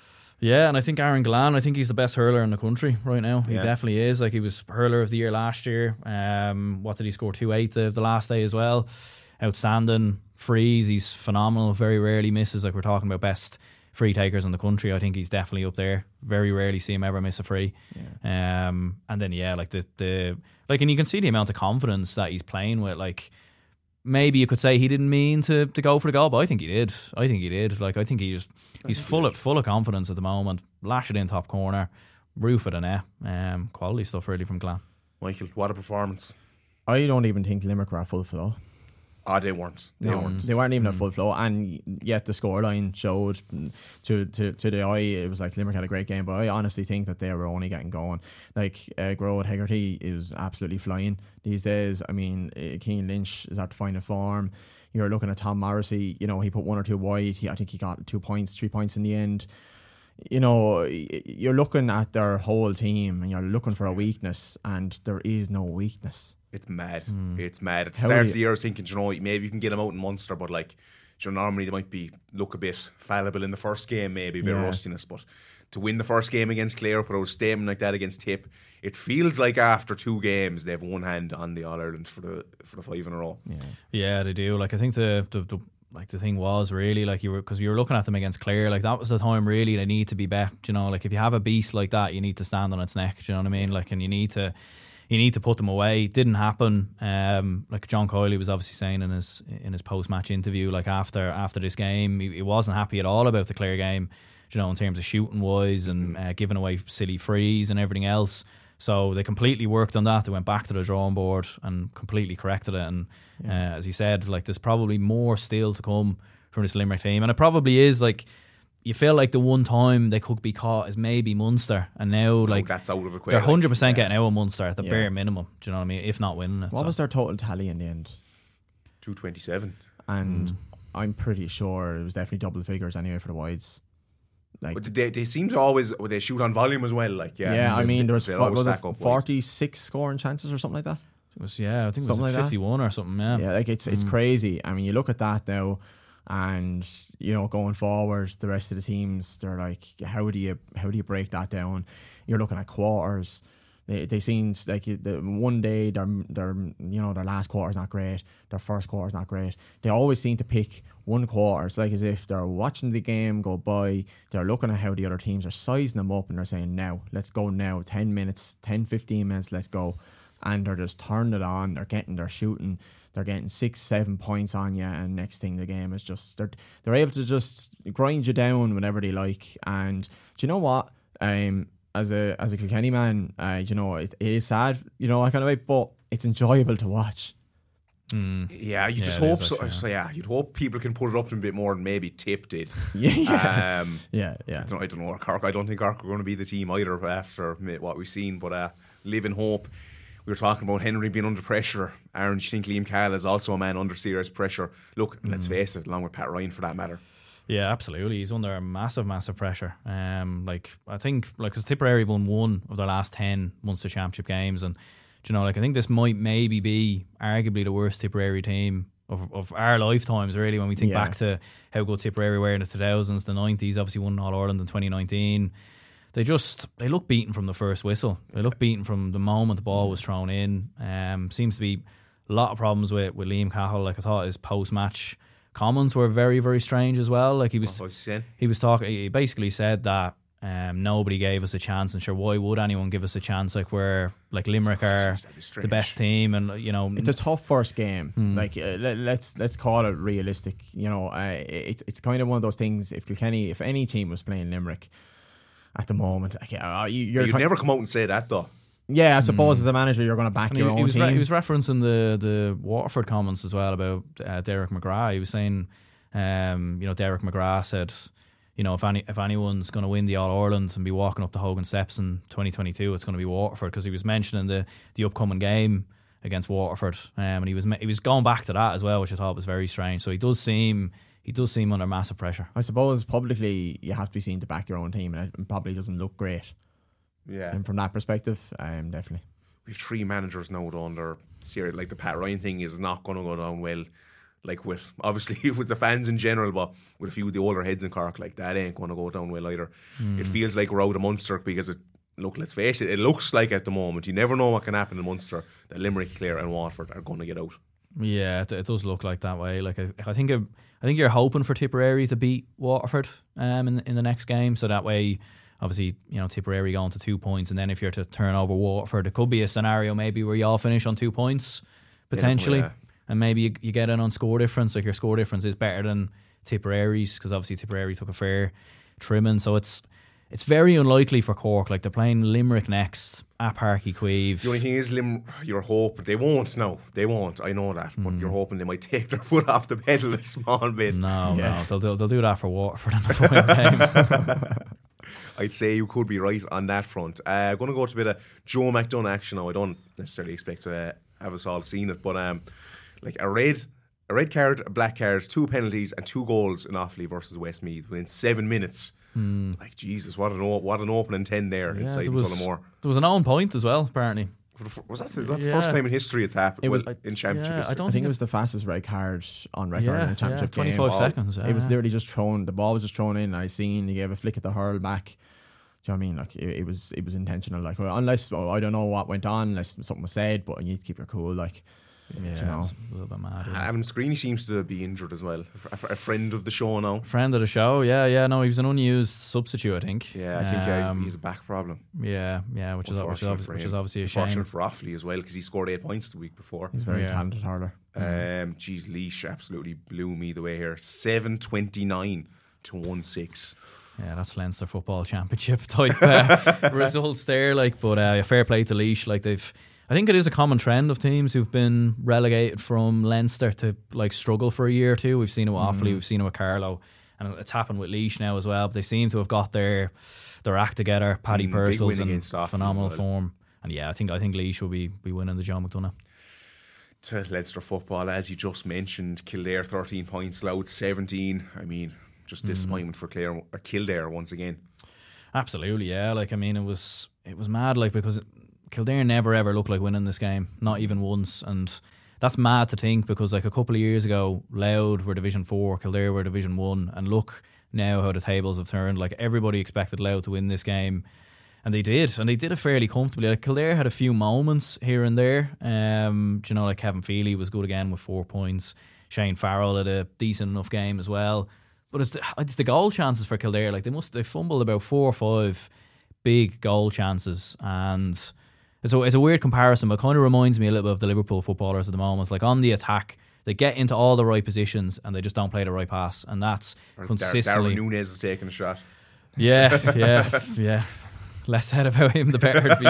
S8: Yeah, and I think Aaron Gillan, I think he's the best hurler in the country right now. He
S7: Yeah.
S8: definitely is. Like, he was hurler of the year last year. Um, what did he score? two eight the, the last day as well. Outstanding frees. He's phenomenal. Very rarely misses. Like, we're talking about best free takers in the country. I think he's definitely up there. Very rarely see him ever miss a free. Yeah. Um, and then yeah, like the the like, and you can see the amount of confidence that he's playing with. Like, maybe you could say he didn't mean to, to go for the goal, but I think he did. I think he did. Like, I think he just he's full of full of confidence at the moment. Lash it in top corner, roof of the net. Um, quality stuff really from Glan.
S7: Michael, what a performance!
S9: I don't even think Limerick were at full flow.
S7: Ah, oh, they weren't. They
S9: no,
S7: weren't.
S9: They weren't even
S7: mm.
S9: at full flow, and yet the scoreline showed to, to to the eye it was like Limerick had a great game. But I honestly think that they were only getting going. Like uh, Grode Hegarty is absolutely flying these days. I mean, uh, Keane Lynch is at the final form. You're looking at Tom Morrissey. You know, he put one or two wide. He, I think he got two points, three points in the end. You know, you're looking at their whole team and you're looking for a weakness, and there is no weakness.
S7: It's mad. Mm. It's mad. At the
S9: How
S7: start
S9: you,
S7: of the year, I was thinking, you know, maybe you can get them out in Munster, but like, you know, normally they might be look a bit fallible in the first game, maybe a bit
S9: yeah.
S7: of rustiness. But to win the first game against Clare, put out a statement like that against Tip, it feels like after two games they have one hand on the All Ireland for the for the five in a row.
S9: Yeah,
S8: yeah, they do. Like, I think the the. the like the thing was really like you were because you were looking at them against Clare, like that was the time really they need to be bet. You know, like if you have a beast like that, you need to stand on its neck. Do you know what I mean? Like, and you need to you need to put them away. Didn't happen. Um, like John Coyley was obviously saying in his in his post match interview, like after after this game, he, he wasn't happy at all about the Clare game. You know, in terms of shooting wise and uh, giving away silly frees and everything else. So they completely worked on that. They went back to the drawing board and completely corrected it. And yeah. uh, as he said, like there's probably more still to come from this Limerick team. And it probably is like you feel like the one time they could be caught is maybe Munster, and now like
S7: no, that's out of a
S8: they're one hundred percent
S7: yeah.
S8: getting out of Munster at the
S9: yeah.
S8: bare minimum. Do you know what I mean? If not winning it.
S9: What
S8: so.
S9: was their total tally in the end?
S7: two twenty-seven.
S9: And
S8: mm.
S9: I'm pretty sure it was definitely double figures anyway for the wides.
S7: Like, but they they seem to always well, they shoot on volume as well. Like yeah,
S9: yeah. I mean, there was,
S7: f-
S9: was it forty-six scoring chances or something like that.
S8: It was yeah, I think
S9: something
S8: it was
S9: like
S8: fifty-one
S9: that.
S8: or something. Yeah,
S9: yeah. Like it's it's mm. crazy. I mean, you look at that now, and you know, going forward, the rest of the teams, they're like, how do you how do you break that down? You're looking at quarters. They they seem like the one day their their you know their last quarter is not great, their first quarter is not great. They always seem to pick one quarter. It's like as if they're watching the game go by, they're looking at how the other teams are sizing them up, and they're saying, now let's go now, ten minutes, ten, fifteen minutes, let's go, and they're just turning it on. They're getting, they're shooting, they're getting six, seven points on you, and next thing the game is just they're they're able to just grind you down whenever they like. And do you know what? Um. As a as a Kilkenny man, uh, you know, it, it is sad, you know, that kind of way, but it's enjoyable to watch.
S8: Mm.
S7: Yeah, you
S8: yeah,
S7: just hope so,
S8: actually, yeah.
S7: so. Yeah, you'd hope people can put it up a bit more than maybe Tip did.
S9: yeah, yeah,
S7: um,
S9: yeah. yeah.
S7: I don't, I don't know. Cork. I don't think Cork are going to be the team either after what we've seen. But uh, live in hope. We were talking about Henry being under pressure. Aaron, do you think Liam Cahill is also a man under serious pressure? Look, mm. let's face it, along with Pat Ryan for that matter.
S8: Yeah, absolutely. He's under massive, massive pressure. Um, like I think, like, because Tipperary won one of their last ten Munster Championship games, and you know, like I think this might maybe be arguably the worst Tipperary team of of our lifetimes. Really, when we think
S9: yeah.
S8: back to how good Tipperary were in the two thousands, the nineties, obviously won All Ireland in twenty nineteen. They just they look beaten from the first whistle. They look beaten from the moment the ball was thrown in. Um, seems to be a lot of problems with with Liam Cahill. Like I thought his post match comments were very, very strange as well. Like he was, he was talking. He basically said that um, nobody gave us a chance, and sure, why would anyone give us a chance? Like we're like Limerick are the best team, and you know
S9: it's a tough first game.
S8: Hmm.
S9: Like uh, let, let's let's call it realistic. You know, uh, it's it's kind of one of those things. If Kilkenny, if any team was playing Limerick at the moment, like, uh, you, you're
S7: you'd never come out and say that though.
S9: Yeah, I suppose mm. as a manager you're going to back
S8: and
S9: your
S8: he,
S9: own
S8: he was
S9: team.
S8: Re- he was referencing the the Waterford comments as well about uh, Derek McGrath. He was saying, um, you know, Derek McGrath said, you know, if any if anyone's going to win the All Ireland and be walking up the Hogan steps in twenty twenty-two, it's going to be Waterford, because he was mentioning the the upcoming game against Waterford, um, and he was he was going back to that as well, which I thought was very strange. So he does seem. He does seem under massive pressure.
S9: I suppose publicly you have to be seen to back your own team, and it probably doesn't look great.
S7: Yeah,
S9: and from that perspective, um, definitely.
S7: We've three managers now under serious. Like the Pat Ryan thing is not going to go down well. like with obviously with the fans in general, but with a few of the older heads in Cork, like that ain't going to go down well either.
S8: Mm.
S7: It feels like we're out of Munster because it, look, let's face it, it looks like at the moment, you never know what can happen in Munster, that Limerick, Clare and Waterford are going to get out.
S8: Yeah, it, it does look like that way. Like I, I think, I think you're hoping for Tipperary to beat Waterford um, in in the next game, so that way, obviously, you know, Tipperary going to two points, and then if you're to turn over Waterford, it could be a scenario maybe where you all finish on two points potentially, yeah, and maybe you, you get in on score difference. Like your score difference is better than Tipperary's because obviously Tipperary took a fair trimming, so it's. It's very unlikely for Cork. Like they're playing Limerick next at Páirc Uí Chaoimh.
S7: The only thing is, Lim, you're hoping they won't. No, they won't. I know that, but mm. you're hoping they might take their foot off the pedal a small bit.
S8: No, yeah. no, they'll, they'll they'll do that for Waterford in the final game.
S7: I'd say you could be right on that front. I'm uh, going to go to a bit of Joe McDonough action now. I don't necessarily expect to uh, have us all seen it, but um, like a red. A red card, a black card, two penalties and two goals in Offaly versus Westmeath within seven minutes.
S8: Mm.
S7: Like, Jesus, what an o- what an opening ten there
S8: yeah,
S7: inside
S8: there was,
S7: Tullamore.
S8: There was an own point as well, apparently.
S7: Was that, is that
S8: yeah.
S7: the first time in history it's happened?
S9: It was
S7: well, in championship
S8: yeah,
S7: history?
S8: I, don't
S9: I think,
S8: think
S9: it was the fastest red card on record
S8: yeah,
S9: in a championship
S8: yeah, twenty-five
S9: game.
S8: seconds. Yeah.
S9: It was literally just thrown. The ball was just thrown in. I seen he gave a flick at the hurl back. Do you know what I mean? Like it, it was, it was intentional. Like well, unless well, I don't know what went on, unless something was said, but you need to keep your cool. Like.
S8: Yeah,
S9: you know.
S8: it's a little bit mad. Yeah.
S7: Adam Screeney seems to be injured as well. A, a friend of the show now.
S8: Friend of the show, yeah, yeah. No, he was an unused substitute, I think.
S7: Yeah, I think um, yeah, he's a back problem.
S8: Yeah, yeah, which is which is, obviously, which is obviously a shame.
S7: Unfortunate for Offaly as well because he scored eight points the week before.
S9: He's very
S8: yeah.
S9: talented hurler.
S7: Um, geez, Laois absolutely blew me the way here. Seven twenty nine to one six.
S8: Yeah, that's Leinster Football Championship type uh, results there. Like, but uh, fair play to Laois. Like they've. I think it is a common trend of teams who've been relegated from Leinster to like struggle for a year or two. We've seen it with Offaly, mm. we've seen it with Carlow, and it's happened with Laois now as well. But they seem to have got their their act together. Paddy mm, Purcell's in phenomenal well. form, and yeah, I think I think Laois will be be winning the John McDonough.
S7: To Leinster football, as you just mentioned, Kildare thirteen points, Louth seventeen. I mean, just mm. disappointment for Clare or Kildare once again.
S8: Absolutely, yeah. Like I mean, it was it was mad, like because. It, Kildare never ever looked like winning this game, not even once, and that's mad to think because like a couple of years ago, Louth were Division Four, Kildare were Division One, and look now how the tables have turned. Like everybody expected Louth to win this game, and they did, and they did it fairly comfortably. Like Kildare had a few moments here and there. Um, you know, like Kevin Feely was good again with four points. Shane Farrell had a decent enough game as well. But it's the, it's the goal chances for Kildare. Like they must they fumbled about four or five big goal chances, and. So it's a weird comparison, but it kind of reminds me a little bit of the Liverpool footballers at the moment. Like on the attack, they get into all the right positions and they just don't play the right pass, and that's consistently.
S7: Darren Núñez is taking a shot.
S8: Yeah, yeah, yeah. Less said about him, the better. To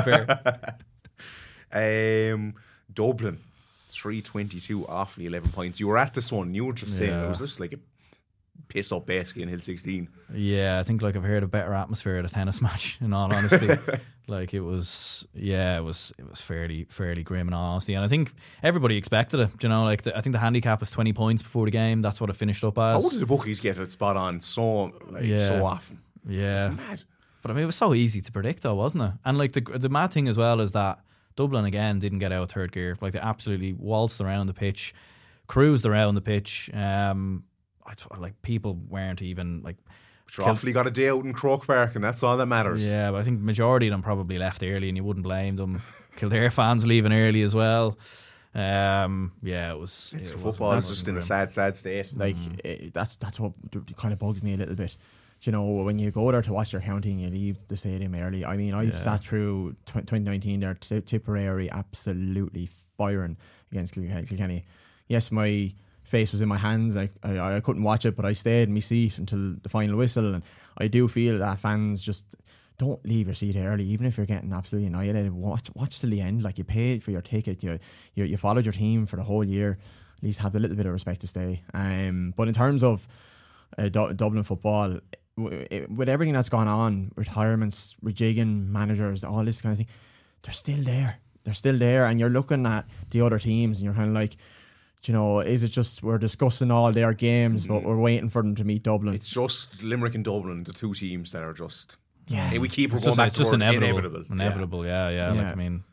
S8: be
S7: fair. um, Dublin, three twenty-two, Offaly, eleven points. You were at this one. You were just saying yeah. it was just like a piss up basically in Hill sixteen.
S8: Yeah, I think like I've heard a better atmosphere at a tennis match. In all honesty. Like it was, yeah, it was, it was fairly, fairly grim in all honesty, and I think everybody expected it. You know, like the, I think the handicap was twenty points before the game. That's what it finished up as.
S7: How did the bookies get it spot on so like yeah. so often?
S8: Yeah,
S7: it's mad.
S8: But I mean, it was so easy to predict, though, wasn't it? And like the the mad thing as well is that Dublin again didn't get out of third gear. Like they absolutely waltzed around the pitch, cruised around the pitch. Um, I thought, like people weren't even like.
S7: Sure, Offaly got a day out in Croke Park, and that's all that matters.
S8: Yeah, but I think majority of them probably left early, and you wouldn't blame them. Kildare fans leaving early as well. Um, yeah, it was.
S7: It's
S8: it
S7: football is just in a sad, sad state.
S9: Like mm. it, that's that's what kind of bugs me a little bit. You know, when you go there to watch your counting, you leave the stadium early. I mean, I've yeah. sat through twenty nineteen there, t- Tipperary absolutely firing against Kilkenny. Yes, my face was in my hands. I, I I couldn't watch it, but I stayed in my seat until the final whistle. And I do feel that fans just don't leave your seat early, even if you're getting absolutely annihilated. Watch watch till the end. Like you paid for your ticket, you you you followed your team for the whole year. At least have a little bit of respect to stay. Um, but in terms of uh, du- Dublin football, w- it, with everything that's gone on, retirements, rejigging, managers, all this kind of thing, they're still there. They're still there, and you're looking at the other teams, and you're kind of like, you know, is it just we're discussing all their games, mm-hmm. but we're waiting for them to meet Dublin?
S7: It's just Limerick and Dublin, the two teams that are just.
S9: Yeah,
S7: hey, we keep
S8: it's
S7: going
S8: just,
S7: back
S8: it's just
S7: to
S8: inevitable,
S7: inevitable.
S8: Inevitable, yeah, yeah. yeah.
S9: yeah.
S8: Like I mean,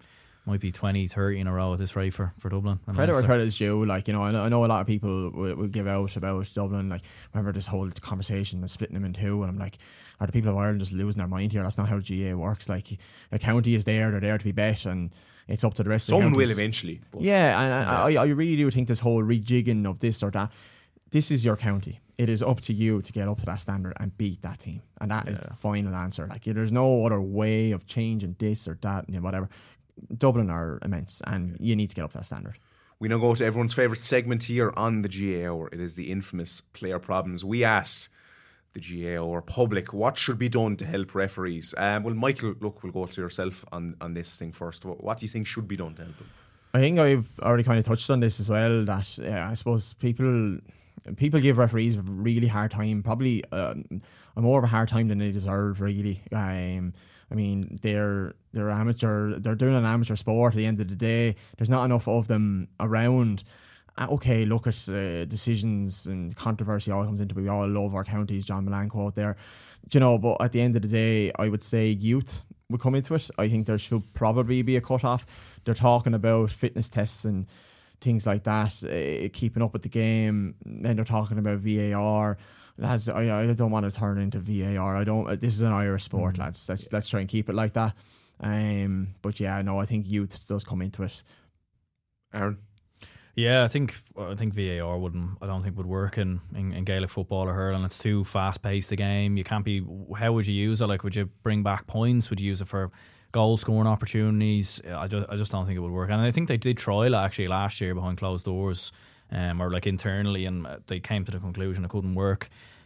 S8: might be twenty, thirty in a row at this rate for, for Dublin. And
S9: Credit where
S8: Leinster.
S9: credit is due. Like, you know, I know, I know a lot of people will, will give out about Dublin. Like, remember this whole conversation of splitting them in two, and I'm like, are the people of Ireland just losing their mind here? That's not how G A works. Like, a county is there, they're there to be bet, and it's up to the rest of the
S7: Someone
S9: counties.
S7: will eventually. but-
S9: Yeah, and I, I, I really do think this whole rejigging of this or that, this is your county. It is up to you to get up to that standard and beat that team. And that is the final answer. Like, there's no other way of changing this or that and whatever. Dublin are immense, and you need to get up to that standard.
S7: We now go to everyone's favourite segment here on the G A Hour. It is the infamous player problems. We asked the G A Hour public what should be done to help referees. Um, well, Michael, look, we'll go to yourself on, on this thing first. What, what do you think should be done to help them?
S9: I think I've already kind of touched on this as well, that yeah, I suppose people people give referees a really hard time, probably um, a more of a hard time than they deserve, really. Um, I mean, they're they're amateur, they're doing an amateur sport at the end of the day. There's not enough of them around. Uh, okay, look at uh, decisions and controversy all comes into it. We all love our counties, John Milan quote there. Do you know, but at the end of the day, I would say youth would come into it. I think there should probably be a cut-off. They're talking about fitness tests and things like that, uh, keeping up with the game. Then they're talking about V A R. Lads, I, I don't want to turn into V A R. I don't. Uh, this is an Irish sport, mm. lads. Let's let's try and keep it like that. Um, but yeah, no, I think youth does come into it.
S7: Aaron?
S8: Yeah, I think I think V A R wouldn't. I don't think would work in, in, in Gaelic football or hurling. It's too fast paced. The game. You can't be. How would you use it? Like, would you bring back points? Would you use it for goal scoring opportunities? I just I just don't think it would work. And I think they did trial it actually last year behind closed doors, um, or like internally, and they came to the conclusion it couldn't work.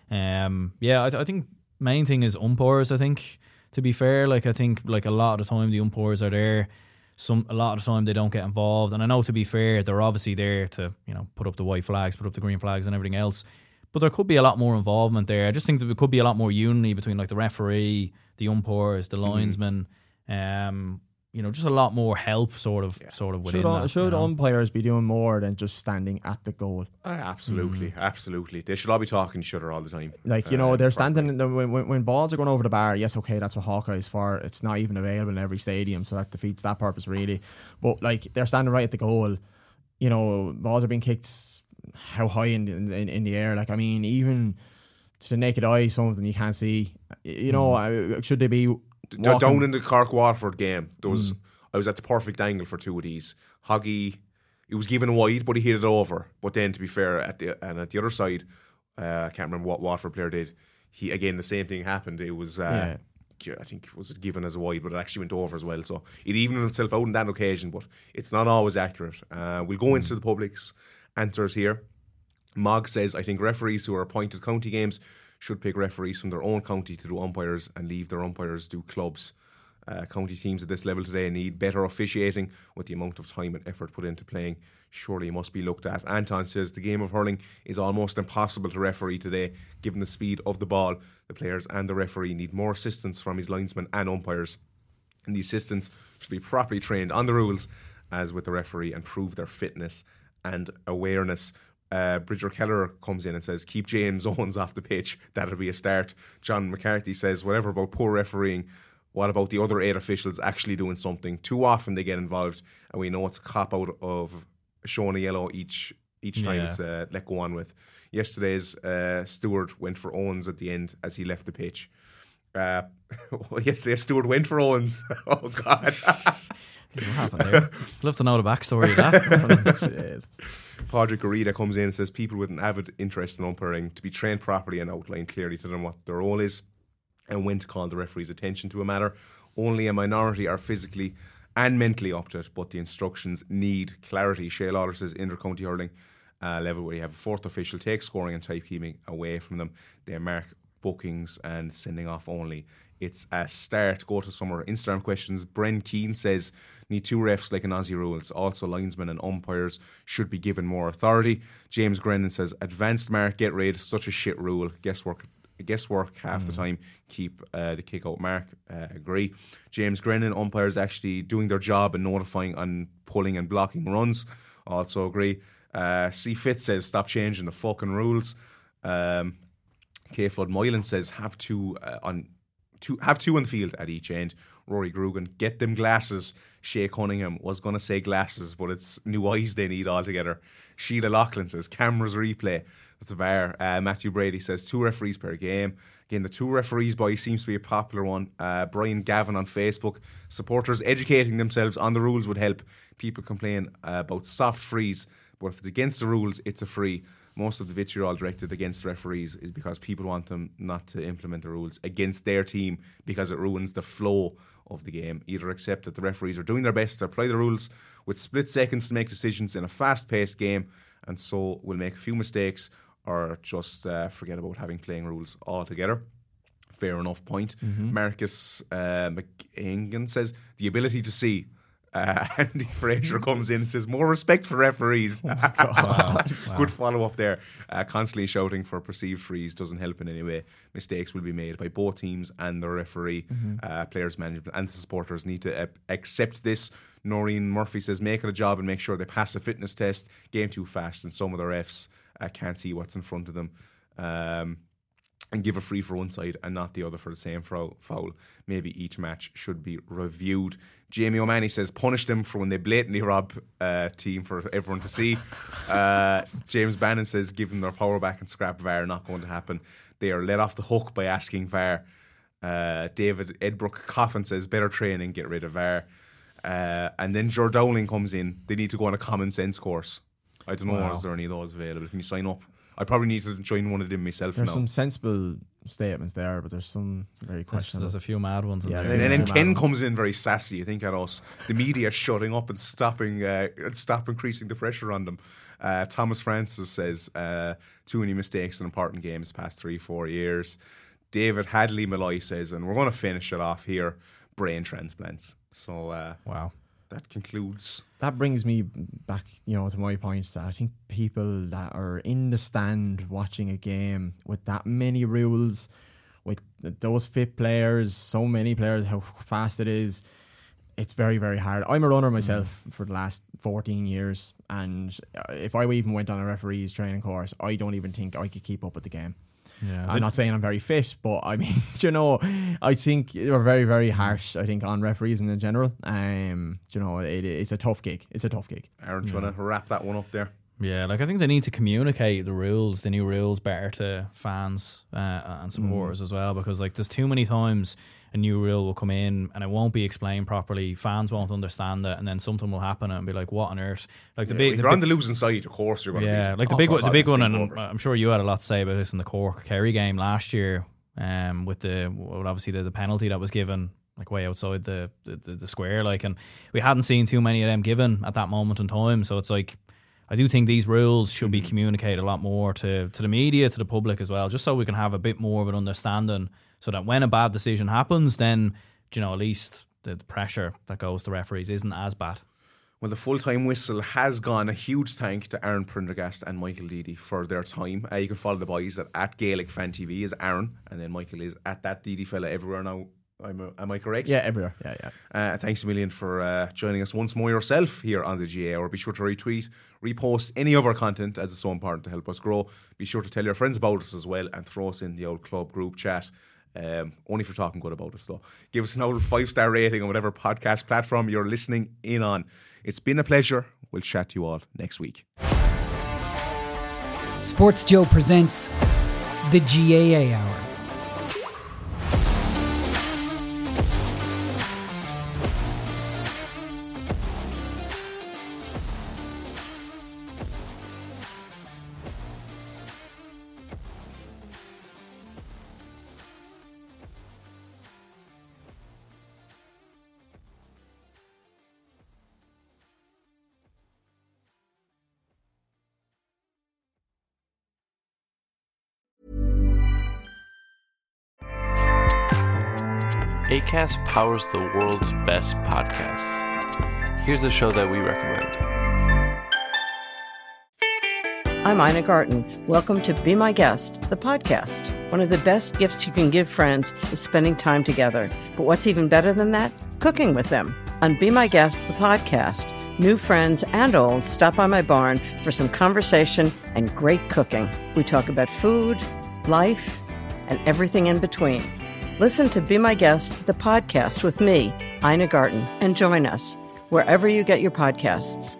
S8: Um, yeah, I, I think main thing is umpires. I think, to be fair, like I think like a lot of the time the umpires are there. Some a lot of the time they don't get involved, and I know, to be fair, they're obviously there to, you know, put up the white flags, put up the green flags, and everything else. But there could be a lot more involvement there. I just think that there could be a lot more unity between like the referee, the umpires, the linesmen. Mm-hmm. Um, you know, just a lot more help, sort of, yeah. sort of within
S9: should,
S8: that.
S9: Should
S8: you know?
S9: umpires be doing more than just standing at the goal?
S7: Uh, absolutely, mm. absolutely. They should all be talking to each other all the time.
S9: Like, you uh, know, they're standing in the, when, when when balls are going over the bar. Yes, okay, that's what Hawkeye's for. It's not even available in every stadium, so that defeats that purpose really. But like, they're standing right at the goal. You know, balls are being kicked how high in in, in the air? Like, I mean, even to the naked eye, some of them you can't see. You know, mm. should they be
S7: D- down in the Cork Waterford game? There was. Mm. I was at the perfect angle for two of these. Hoggy, it was given wide, but he hit it over. But then, to be fair, at the and at the other side, uh, I can't remember what Waterford player did. He again, the same thing happened. It was, uh, yeah. I think, was it given as a wide, but it actually went over as well. So it evened itself out on that occasion, but it's not always accurate. Uh, we'll go into the public's answers here. Mog says, I think referees who are appointed county games should pick referees from their own county to do umpires and leave their umpires do clubs. Uh, county teams at this level today need better officiating with the amount of time and effort put into playing. Surely it must be looked at. Anton says the game of hurling is almost impossible to referee today given the speed of the ball. The players and the referee need more assistance from his linesmen and umpires, and the assistants should be properly trained on the rules as with the referee and prove their fitness and awareness. Uh, Bridger Keller comes in and says keep James Owens off the pitch, that'll be a start. John McCarthy says whatever about poor refereeing, what about the other eight officials actually doing something? Too often they get involved, and we know it's a cop out of showing a yellow each each time yeah. it's uh, let go on with. Yesterday's uh, Stewart went for Owens at the end as he left the pitch. Uh, yesterday Stewart went for Owens. Oh God!
S8: What happened there? I'd love to know the backstory of that.
S7: Padraig Garida comes in and says people with an avid interest in umpiring to be trained properly and outline clearly to them what their role is and when to call the referee's attention to a matter. Only a minority are physically and mentally up to it, but the instructions need clarity. Shea Lawler says inter-county hurling uh, level where you have a fourth official take scoring and timekeeping away from them. They mark bookings and sending off only. It's a start. Go to some of our Instagram questions. Bren Keane says need two refs like in Aussie rules. Also linesmen and umpires should be given more authority. James Grennan says advanced mark, get rid, such a shit rule. Guesswork guesswork half mm. the time, keep uh, the kick out mark. Uh, agree. James Grennan, umpires actually doing their job and notifying on pulling and blocking runs. Also agree. Uh, C. Fitz says stop changing the fucking rules. Um, K. Flood Moylan says have two uh, on two, have two on the field at each end. Rory Grugan, get them glasses. Shay Cunningham was going to say glasses, but it's new eyes they need altogether. Sheila Loughlin says cameras replay. That's a V A R. Uh, Matthew Brady says two referees per game. Again, the two referees boy seems to be a popular one. Uh, Brian Gavin on Facebook. Supporters educating themselves on the rules would help. People complain uh, about soft frees, but if it's against the rules, it's a free. Most of the vitriol directed against referees is because people want them not to implement the rules against their team because it ruins the flow of the game. Either accept that the referees are doing their best to apply the rules with split seconds to make decisions in a fast-paced game, and so will make a few mistakes, or just uh, forget about having playing rules altogether. Fair enough point. Mm-hmm. Marcus uh, McEngan says the ability to see. Uh, Andy Fraser comes in and says more respect for referees. Oh wow. Good follow up there. Uh, constantly shouting for perceived frees doesn't help in any way. Mistakes will be made by both teams and the referee. Mm-hmm. uh, Players management and the supporters need to uh, accept this. Noreen Murphy says make it a job and make sure they pass a fitness test. Game too fast and some of the refs uh, can't see what's in front of them. Um, and give a free for one side and not the other for the same foul. Maybe each match should be reviewed. Jamie O'Mahony says punish them for when they blatantly rob a uh, team for everyone to see. Uh, James Bannon says give them their power back and scrap V A R. Not going to happen. They are let off the hook by asking V A R. Uh, David Edbrook Coffin says better training, get rid of V A R. Uh, and then Ger Dowling comes in. They need to go on a common sense course. I don't know, wow. Is there any of those available? Can you sign up? I probably need to join one of them myself.
S9: There's
S7: now.
S9: some sensible statements there, but there's some very questionable.
S8: There's, there's a few mad ones in
S9: yeah,
S8: there.
S7: And, and then Ken comes in very sassy, I think, at us. The media shutting up and stopping, uh, stop increasing the pressure on them. Uh, Thomas Francis says uh, too many mistakes in important games past three, four years. David Hadley Malloy says, and we're going to finish it off here, brain transplants. So uh,
S8: wow.
S7: That concludes.
S9: That brings me back, you know, to my point that I think people that are in the stand watching a game with that many rules, with those fit players, so many players, how fast it is, it's very, very hard. I'm a runner myself mm. for the last fourteen years, and if I even went on a referee's training course, I don't even think I could keep up with the game. Yeah, I'm not saying I'm very fit, but I mean, you know, I think they're very, very harsh, I think, on referees in general. Um, you know, it, it's a tough gig. It's a tough gig.
S7: Aaron, trying yeah. to wrap that one up there.
S8: Yeah, like I think they need to communicate the rules, the new rules, better to fans uh, and supporters mm. as well, because like there's too many times a new rule will come in and it won't be explained properly. Fans won't understand it, and then something will happen and be like, "What on earth?" Like the
S7: yeah,
S8: big,
S7: if
S8: the
S7: you're
S8: big,
S7: on the losing side, of course you're going to.
S8: Yeah,
S7: be
S8: like the big, the big one, and I'm sure you had a lot to say about this in the Cork Kerry game last year, um, with the well, obviously the, the penalty that was given like way outside the, the the the square, like, and we hadn't seen too many of them given at that moment in time. So it's like, I do think these rules should be communicated a lot more to, to the media, to the public as well, just so we can have a bit more of an understanding, so that when a bad decision happens, then, you know, at least the, the pressure that goes to referees isn't as bad.
S7: Well, the full-time whistle has gone. A huge thank to Aaron Prendergast and Michael Deedy for their time. Uh, you can follow the boys at, at Gaelic Fan T V is Aaron, and then Michael is at that Deedy fella everywhere now. I'm a, am I correct?
S9: Yeah, everywhere. Yeah, yeah.
S7: Uh, thanks a million for uh, joining us once more yourself here on the G A A, or be sure to retweet, repost any of our content, as it's so important to help us grow. Be sure to tell your friends about us as well, and throw us in the old club group chat. Um, only for talking good about us, though. Give us an old five-star rating on whatever podcast platform you're listening in on. It's been a pleasure. We'll chat to you all next week.
S1: Sports Joe presents the G A A Hour.
S2: Acast powers the world's best podcasts. Here's a show that we recommend.
S4: I'm Ina Garten. Welcome to Be My Guest, the podcast. One of the best gifts you can give friends is spending time together. But what's even better than that? Cooking with them. On Be My Guest, the podcast, new friends and old stop by my barn for some conversation and great cooking. We talk about food, life, and everything in between. Listen to Be My Guest, the podcast with me, Ina Garten, and join us wherever you get your podcasts.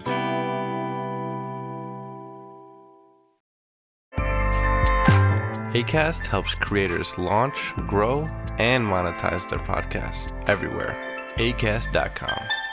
S2: Acast helps creators launch, grow, and monetize their podcasts everywhere. acast dot com.